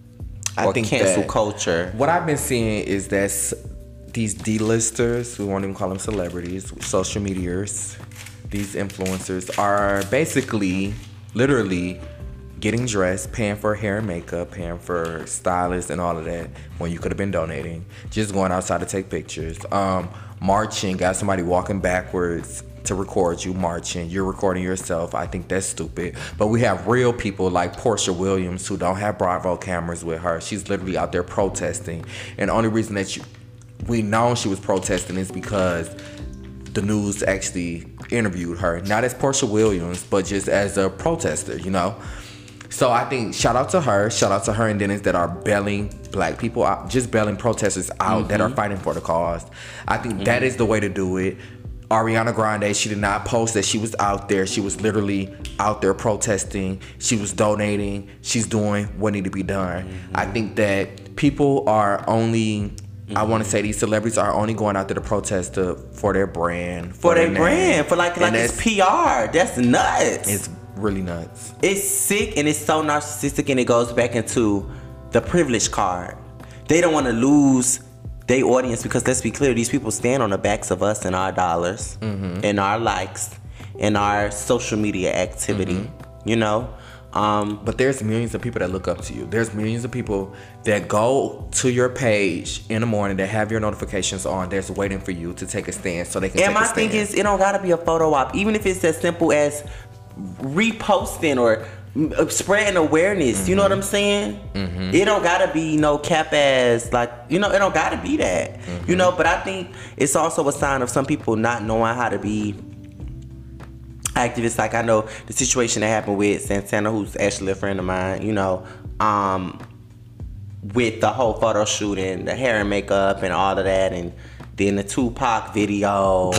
I or think cancel that culture. What I've been seeing is that these D-listers, we won't even call them celebrities, social medias, these influencers are basically, literally getting dressed, paying for hair and makeup, paying for stylists and all of that when you could have been donating, just going outside to take pictures, marching, got somebody walking backwards to record you marching, you're recording yourself. I think that's stupid. But we have real people like Portia Williams who don't have Bravo cameras with her. She's literally out there protesting, and the only reason that we know she was protesting is because the news actually interviewed her, not as Portia Williams, but just as a protester, you know? So I think shout out to her and Dennis that are bailing black people out, just bailing protesters out that are fighting for the cause. I think that is the way to do it. Ariana Grande, she did not post that she was out there. She was literally out there protesting. She was donating. She's doing what needed to be done. I think that people are only, I want to say these celebrities are only going out there to protest for their brand. For their brand. For like it's PR. That's nuts. It's really nuts. It's sick and it's so narcissistic, and it goes back into the privilege card. They don't want to lose their audience because, let's be clear, these people stand on the backs of us and our dollars and our likes and our social media activity, you know? But there's millions of people that look up to you. There's millions of people that go to your page in the morning that have your notifications on. That's waiting for you to take a stand so they can take a stand. And my thing is, it don't gotta be a photo op. Even if it's as simple as reposting or spreading awareness, you know what I'm saying? It don't gotta be no cap ass, like, you know, it don't gotta be that, you know. But I think it's also a sign of some people not knowing how to be activists. Like, I know the situation that happened with Santana, who's actually a friend of mine, you know, with the whole photo shoot and the hair and makeup and all of that, and then the Tupac video.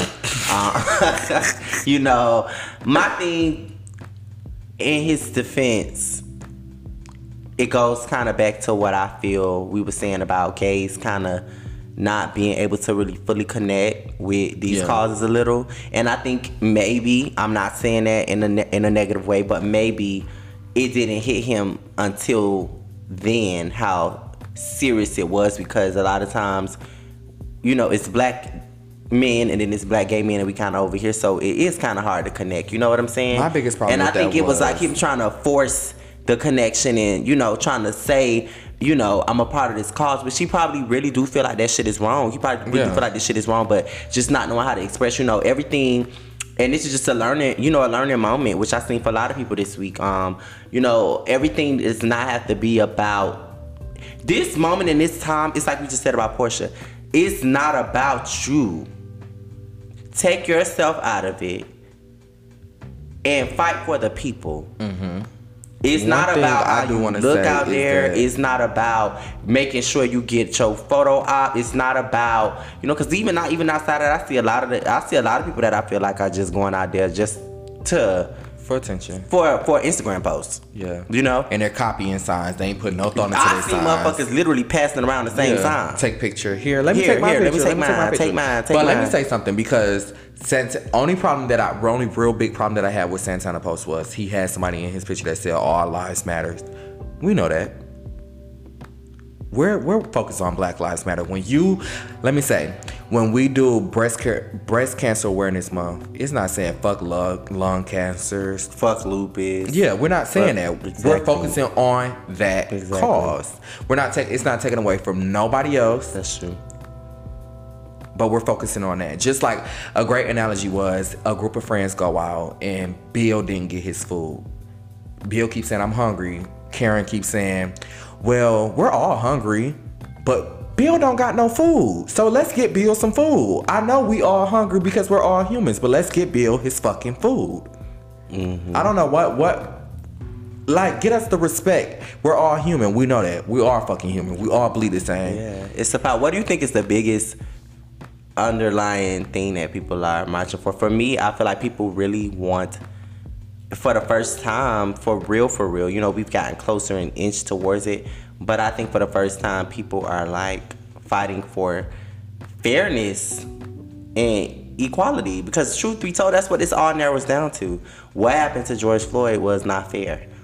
You know, my thing, in his defense, it goes kind of back to what I feel we were saying about gays kind of not being able to really fully connect with these causes a little. And I think maybe, I'm not saying that in a negative way, but maybe it didn't hit him until then how serious it was, because a lot of times, you know, it's black men and then it's black gay men and we kind of over here, so it is kind of hard to connect, you know what I'm saying? My biggest problem and with I think that it was like him trying to force the connection and, you know, trying to say, you know, I'm a part of this cause, but she probably really do feel like that shit is wrong. He probably really feel like this shit is wrong, but just not knowing how to express, you know, everything. And this is just a learning moment, which I seen for a lot of people this week. You know, everything does not have to be about this moment in this time. It's like we just said about Portia. It's not about you. Take yourself out of it and fight for the people. It's not about how you look out there. It's not about making sure you get your photo op. It's not about, you know, because even outside of that, I see a lot of people that I feel like are just going out there just for attention, for Instagram posts. Yeah, you know, and they're copying signs. They ain't putting no thought into their signs. I see motherfuckers literally passing around the same sign. Take picture here. Let me take my picture. Take mine. But let me say something, because only real big problem that I had with Santana post was he had somebody in his picture that said all lives matters. We know that. We're focused on Black Lives Matter. When we do breast cancer awareness month, it's not saying fuck lung cancers, fuck lupus. Yeah, we're not saying that. Exactly. We're focusing on that cause. It's not taken away from nobody else. That's true. But we're focusing on that. Just like a great analogy was a group of friends go out and Bill didn't get his food. Bill keeps saying, I'm hungry. Karen keeps saying, well, we're all hungry, but Bill don't got no food. So let's get Bill some food. I know we all hungry because we're all humans, but let's get Bill his fucking food. I don't know what, like, get us the respect. We're all human. We know that. We are fucking human. We all bleed the same. Yeah. It's about, what do you think is the biggest underlying thing that people are marching for? For me, I feel like people really want, for the first time, for real, you know, we've gotten closer and inched towards it, but I think for the first time people are like fighting for fairness and equality, because truth be told, that's what this all narrows down to. What happened to George Floyd was not fair.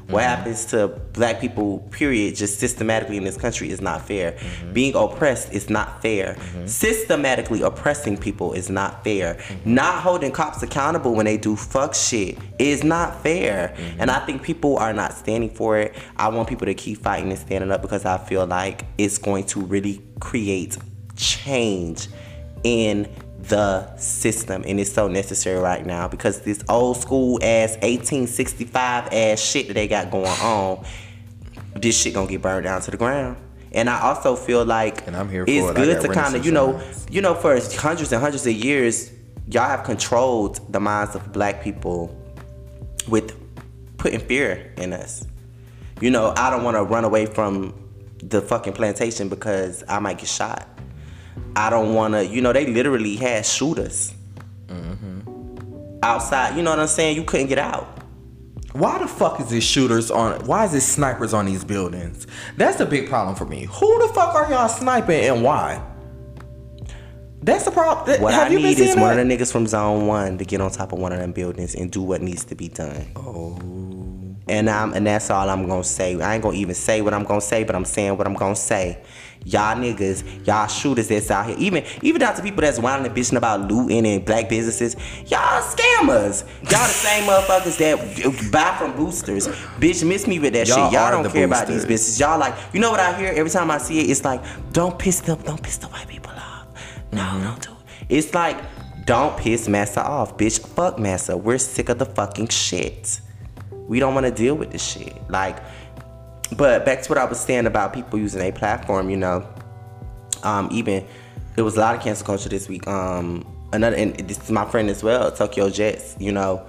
What happens to black people, period, just systematically in this country is not fair. Being oppressed is not fair. Systematically oppressing people is not fair. Not holding cops accountable when they do fuck shit is not fair. And I think people are not standing for it. I want people to keep fighting and standing up because I feel like it's going to really create change in the system, and it's so necessary right now because this old school ass 1865 ass shit that they got going on, this shit gonna get burned down to the ground. And I also feel like and I'm here it's for it. good to kind of, you know, for hundreds and hundreds of years, y'all have controlled the minds of black people with putting fear in us. You know, I don't want to run away from the fucking plantation because I might get shot. I don't want to, you know, they literally had shooters outside. You know what I'm saying? You couldn't get out. Why the fuck is this shooters on? Why is this snipers on these buildings? That's a big problem for me. Who the fuck are y'all sniping and why? That's the problem. What I need is one of the niggas from Zone 1 to get on top of one of them buildings and do what needs to be done. Oh. And that's all I'm gonna say. I ain't gonna even say what I'm gonna say, but I'm saying what I'm gonna say. Y'all niggas, y'all shooters that's out here, even down to people that's whining and bitching about looting and black businesses, y'all scammers. Y'all the same motherfuckers that buy from boosters. Bitch, miss me with that shit. Y'all don't care about these bitches. Y'all like, you know what I hear every time I see it? It's like, don't piss the white people off. No, don't do it. It's like, don't piss Massa off, bitch. Fuck Massa. We're sick of the fucking shit. We don't want to deal with this shit. Like, but back to what I was saying about people using a platform, you know, even there was a lot of cancel culture this week. And this is my friend as well, Tokyo Jets. You know,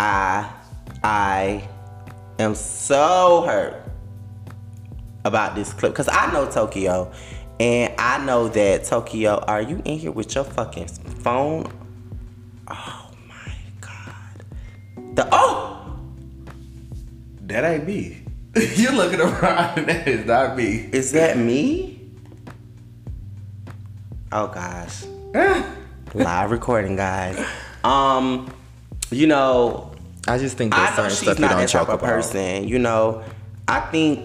I am so hurt about this clip because I know Tokyo, and I know that Tokyo. Are you in here with your fucking phone? Oh my god. That ain't me. You're looking around and that is not me. Is that me? Oh gosh. Live recording, guys. You know, I just think there's certain stuff you don't talk about. Person, you know, I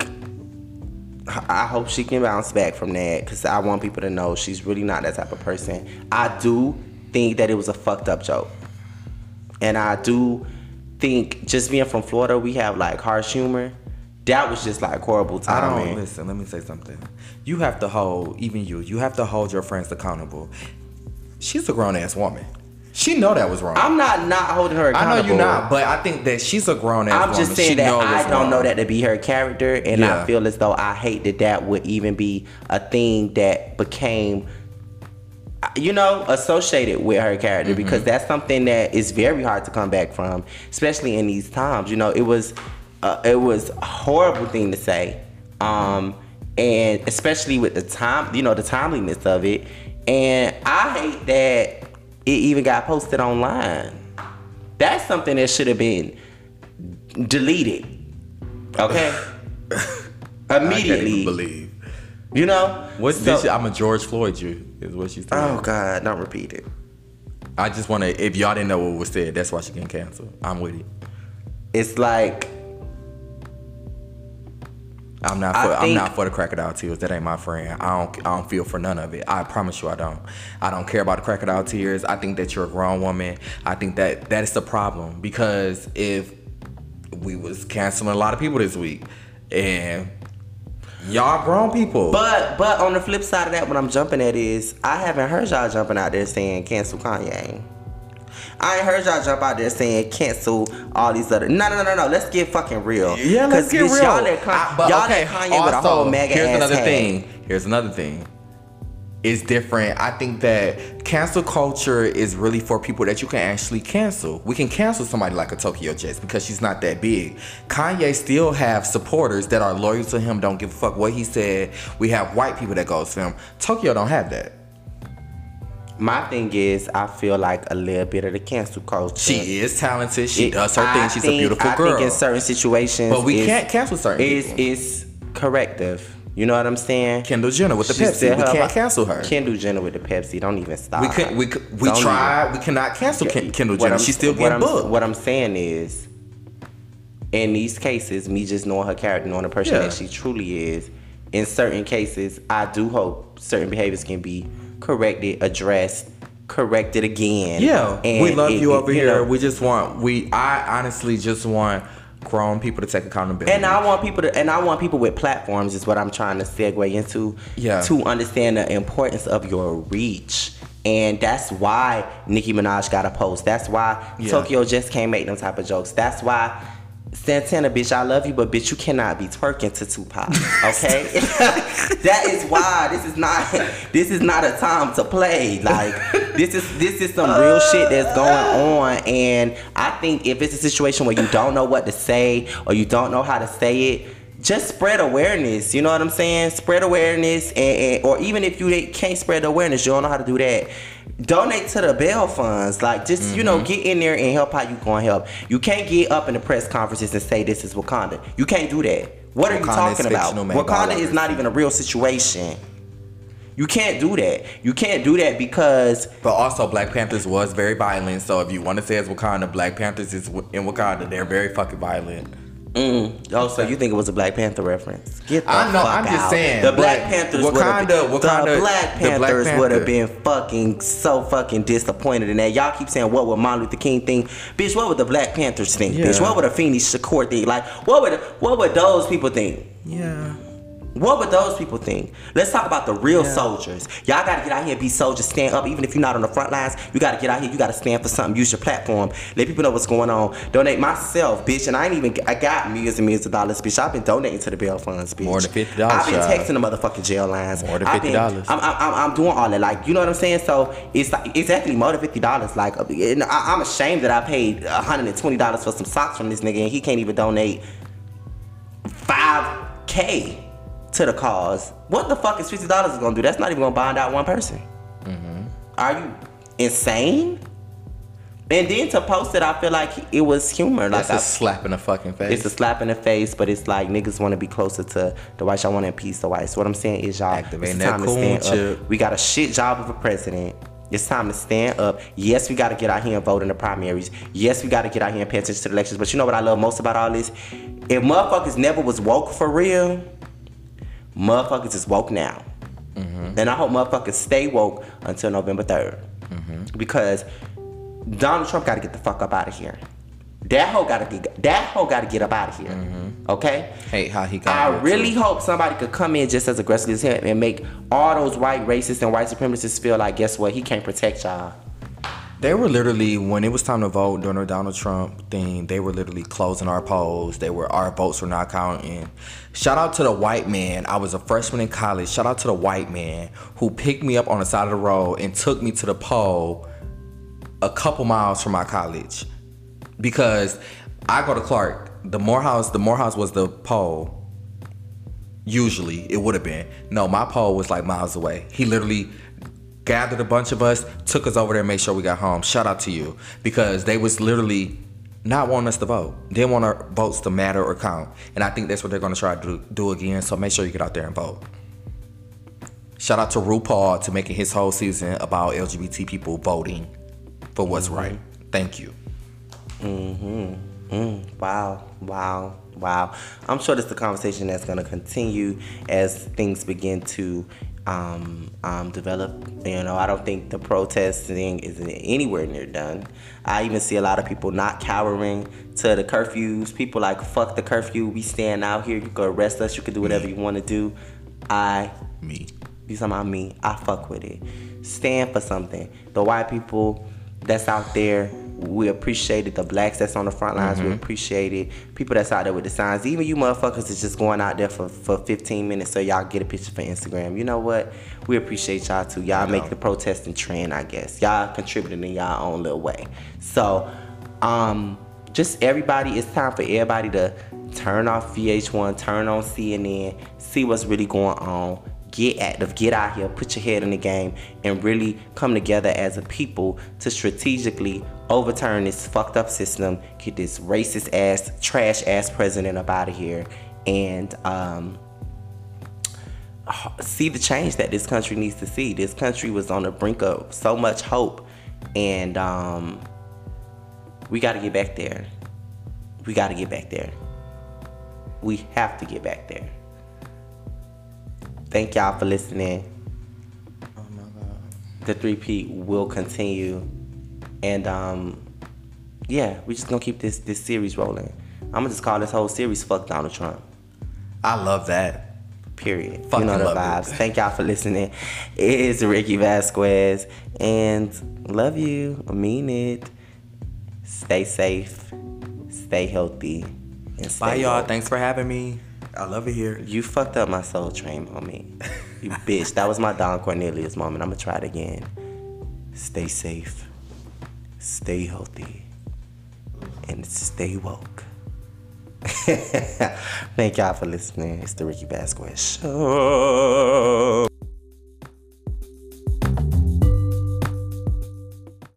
hope she can bounce back from that because I want people to know she's really not that type of person. I do think that it was a fucked up joke. And I do think just being from Florida, we have like harsh humor. That was just like horrible timing. Listen, let me say something. You have to hold, even you have to hold your friends accountable. She's a grown ass woman. She know that was wrong. I'm not holding her accountable. I know you're not, but I think that she's a grown ass woman. I'm just saying that I don't know that to be her character, and I feel as though I hate that would even be a thing that became, you know, associated with her character because that's something that is very hard to come back from, especially in these times. You know, it was a horrible thing to say, and especially with the time, you know, the timeliness of it. And I hate that it even got posted online. That's something that should have been deleted. Okay, immediately. I can't even believe. You know, I'm a George Floyd Jew, is what she said. Oh God, don't repeat it. I just want to. If y'all didn't know what was said, that's why she getting canceled. I'm with it. It's like. I'm not for the crocodile tears. That ain't my friend. I don't feel for none of it. I promise you I don't. I don't care about the crocodile tears. I think that you're a grown woman. I think that is the problem because if we was canceling a lot of people this week and y'all grown people. But on the flip side of that, what I'm jumping at is I haven't heard y'all jumping out there saying cancel Kanye. I ain't heard y'all jump out there saying cancel all these other. No. Let's get fucking real. Yeah, let's get real. Y'all let Kanye with a whole mega ass Here's another thing. It's different. I think that cancel culture is really for people that you can actually cancel. We can cancel somebody like a Tokyo Jets because she's not that big. Kanye still have supporters that are loyal to him, don't give a fuck what he said. We have white people that goes to him. Tokyo don't have that. My thing is, I feel like a little bit of the cancel culture. She is talented. She does her thing. She's a beautiful girl. I think in certain situations, but we can't cancel certain people. It's corrective. You know what I'm saying? Kendall Jenner with the Pepsi. We can't cancel her. Kendall Jenner with the Pepsi. Don't even stop. We tried. We cannot cancel Kendall Jenner. She's still getting booked. What I'm saying is, in these cases, me just knowing her character, knowing the person that she truly is, in certain cases, I do hope certain behaviors can be corrected, addressed, corrected again. Yeah, and we love you over here. Know, I honestly just want grown people to take accountability. And I want people with platforms is what I'm trying to segue into. Yeah. To understand the importance of your reach. And that's why Nicki Minaj got a post. That's why Tokyo just can't make them type of jokes. That's why Santana, bitch, I love you, but bitch, you cannot be twerking to Tupac. Okay? That is why this is not a time to play. Like, this is some real shit that's going on. And I think if it's a situation where you don't know what to say or you don't know how to say it, just spread awareness. You know what I'm saying? Spread awareness, and or even if you can't spread awareness, you don't know how to do that, donate to the bail funds. Like, just you know, get in there and help how you gonna help. You can't get up in the press conferences and say this is Wakanda. You can't do that. What are you talking about? Wakanda is not even a real situation. You can't do that. You can't do that because... But also, Black Panthers was very violent. So if you want to say it's Wakanda, Black Panthers is in Wakanda. They're very fucking violent. Oh, so you think it was a Black Panther reference? Get the I know, fuck I'm just out. saying. The Black Panthers would Wakanda, have been fucking so fucking disappointed in that. Y'all keep saying, what would Martin Luther King think? Bitch, what would the Black Panthers think? Yeah. Bitch, what would a Afeni Shakur think? Like, what would those people think? Yeah. What would those people think? Let's talk about the real soldiers. Y'all gotta get out here and be soldiers, stand up. Even if you're not on the front lines, you gotta get out here, you gotta stand for something, use your platform, let people know what's going on. Donate myself, bitch, and I got millions and millions of dollars, bitch. I've been donating to the bail funds, bitch. More than $50. I've been texting the motherfucking jail lines. More than $50. I'm doing all that, like, you know what I'm saying? So it's actually more than $50. Like, I'm ashamed that I paid $120 for some socks from this nigga, and he can't even donate $5K to the cause. What the fuck is $50 gonna do? That's not even gonna bond out one person. Are you insane? And then to post it, I feel like it was humor. Like, That's a slap in the fucking face. It's a slap in the face, but it's like niggas want to be closer to the whites. Y'all want to appease the whites. What I'm saying is, y'all, activating it's time that to stand chip. up. We got a shit job of a president. It's time to stand up. Yes, we got to get out here and vote in the primaries. Yes, we got to get out here and pay attention to the elections. But you know what I love most about all this? If motherfuckers never was woke for real, motherfuckers is woke now. And I hope motherfuckers stay woke until November 3rd. Because Donald Trump got to get the fuck up out of here. That hoe got to get up out of here. Okay? Hate how he got I really hope somebody could come in just as aggressively as him and make all those white racists and white supremacists feel like, guess what? He can't protect y'all. They were literally, when it was time to vote during the Donald Trump thing, they were literally closing our polls. Our votes were not counting. Shout out to the white man. I was a freshman in college. Shout out to the white man who picked me up on the side of the road and took me to the poll a couple miles from my college. Because I go to Clark. The Morehouse was the poll. Usually, it would have been. No, my poll was like miles away. He literally gathered a bunch of us, took us over there and made sure we got home. Shout out to you. Because they was literally not wanting us to vote. They didn't want our votes to matter or count. And I think that's what they're going to try to do again. So make sure you get out there and vote. Shout out to RuPaul to making his whole season about LGBT people voting for what's right. Thank you. Wow. I'm sure this is a conversation that's going to continue as things begin to develop. You know, I don't think the protesting is anywhere near done. I even see a lot of people not cowering to the curfews. People like, fuck the curfew. We stand out here. You can arrest us. You can do whatever you want to do. You talking about me? I fuck with it. Stand for something. The white people that's out there, we appreciate it. The blacks that's on the front lines, we appreciate it. People that's out there with the signs. Even you motherfuckers is just going out there for 15 minutes so y'all get a picture for Instagram. You know what? We appreciate y'all too. Y'all make the protesting trend, I guess. Y'all contributing in y'all own little way. So, just everybody, it's time for everybody to turn off VH1, turn on CNN, see what's really going on. Get active, get out here, put your head in the game, and really come together as a people to strategically overturn this fucked up system, get this racist ass, trash ass president up out of here, and see the change that this country needs to see. This country was on the brink of so much hope, and we got to get back there. we got to get back there. We have to get back there. Thank y'all for listening. Oh my God. The 3P will continue. And yeah, we just gonna keep this series rolling. I'm gonna just call this whole series Fuck Donald Trump. I love that. Period. Fucking you know the love vibes. it. Thank y'all for listening. It is Ricky Vasquez. And love you. I mean it. Stay safe. Stay healthy. And stay Bye, y'all. woke. Thanks for having me. I love it here. You fucked up my Soul Train moment. You bitch. That was my Don Cornelius moment. I'm gonna try it again. Stay safe. Stay healthy. And stay woke. Thank y'all for listening. It's the Ricky Vasquez Show.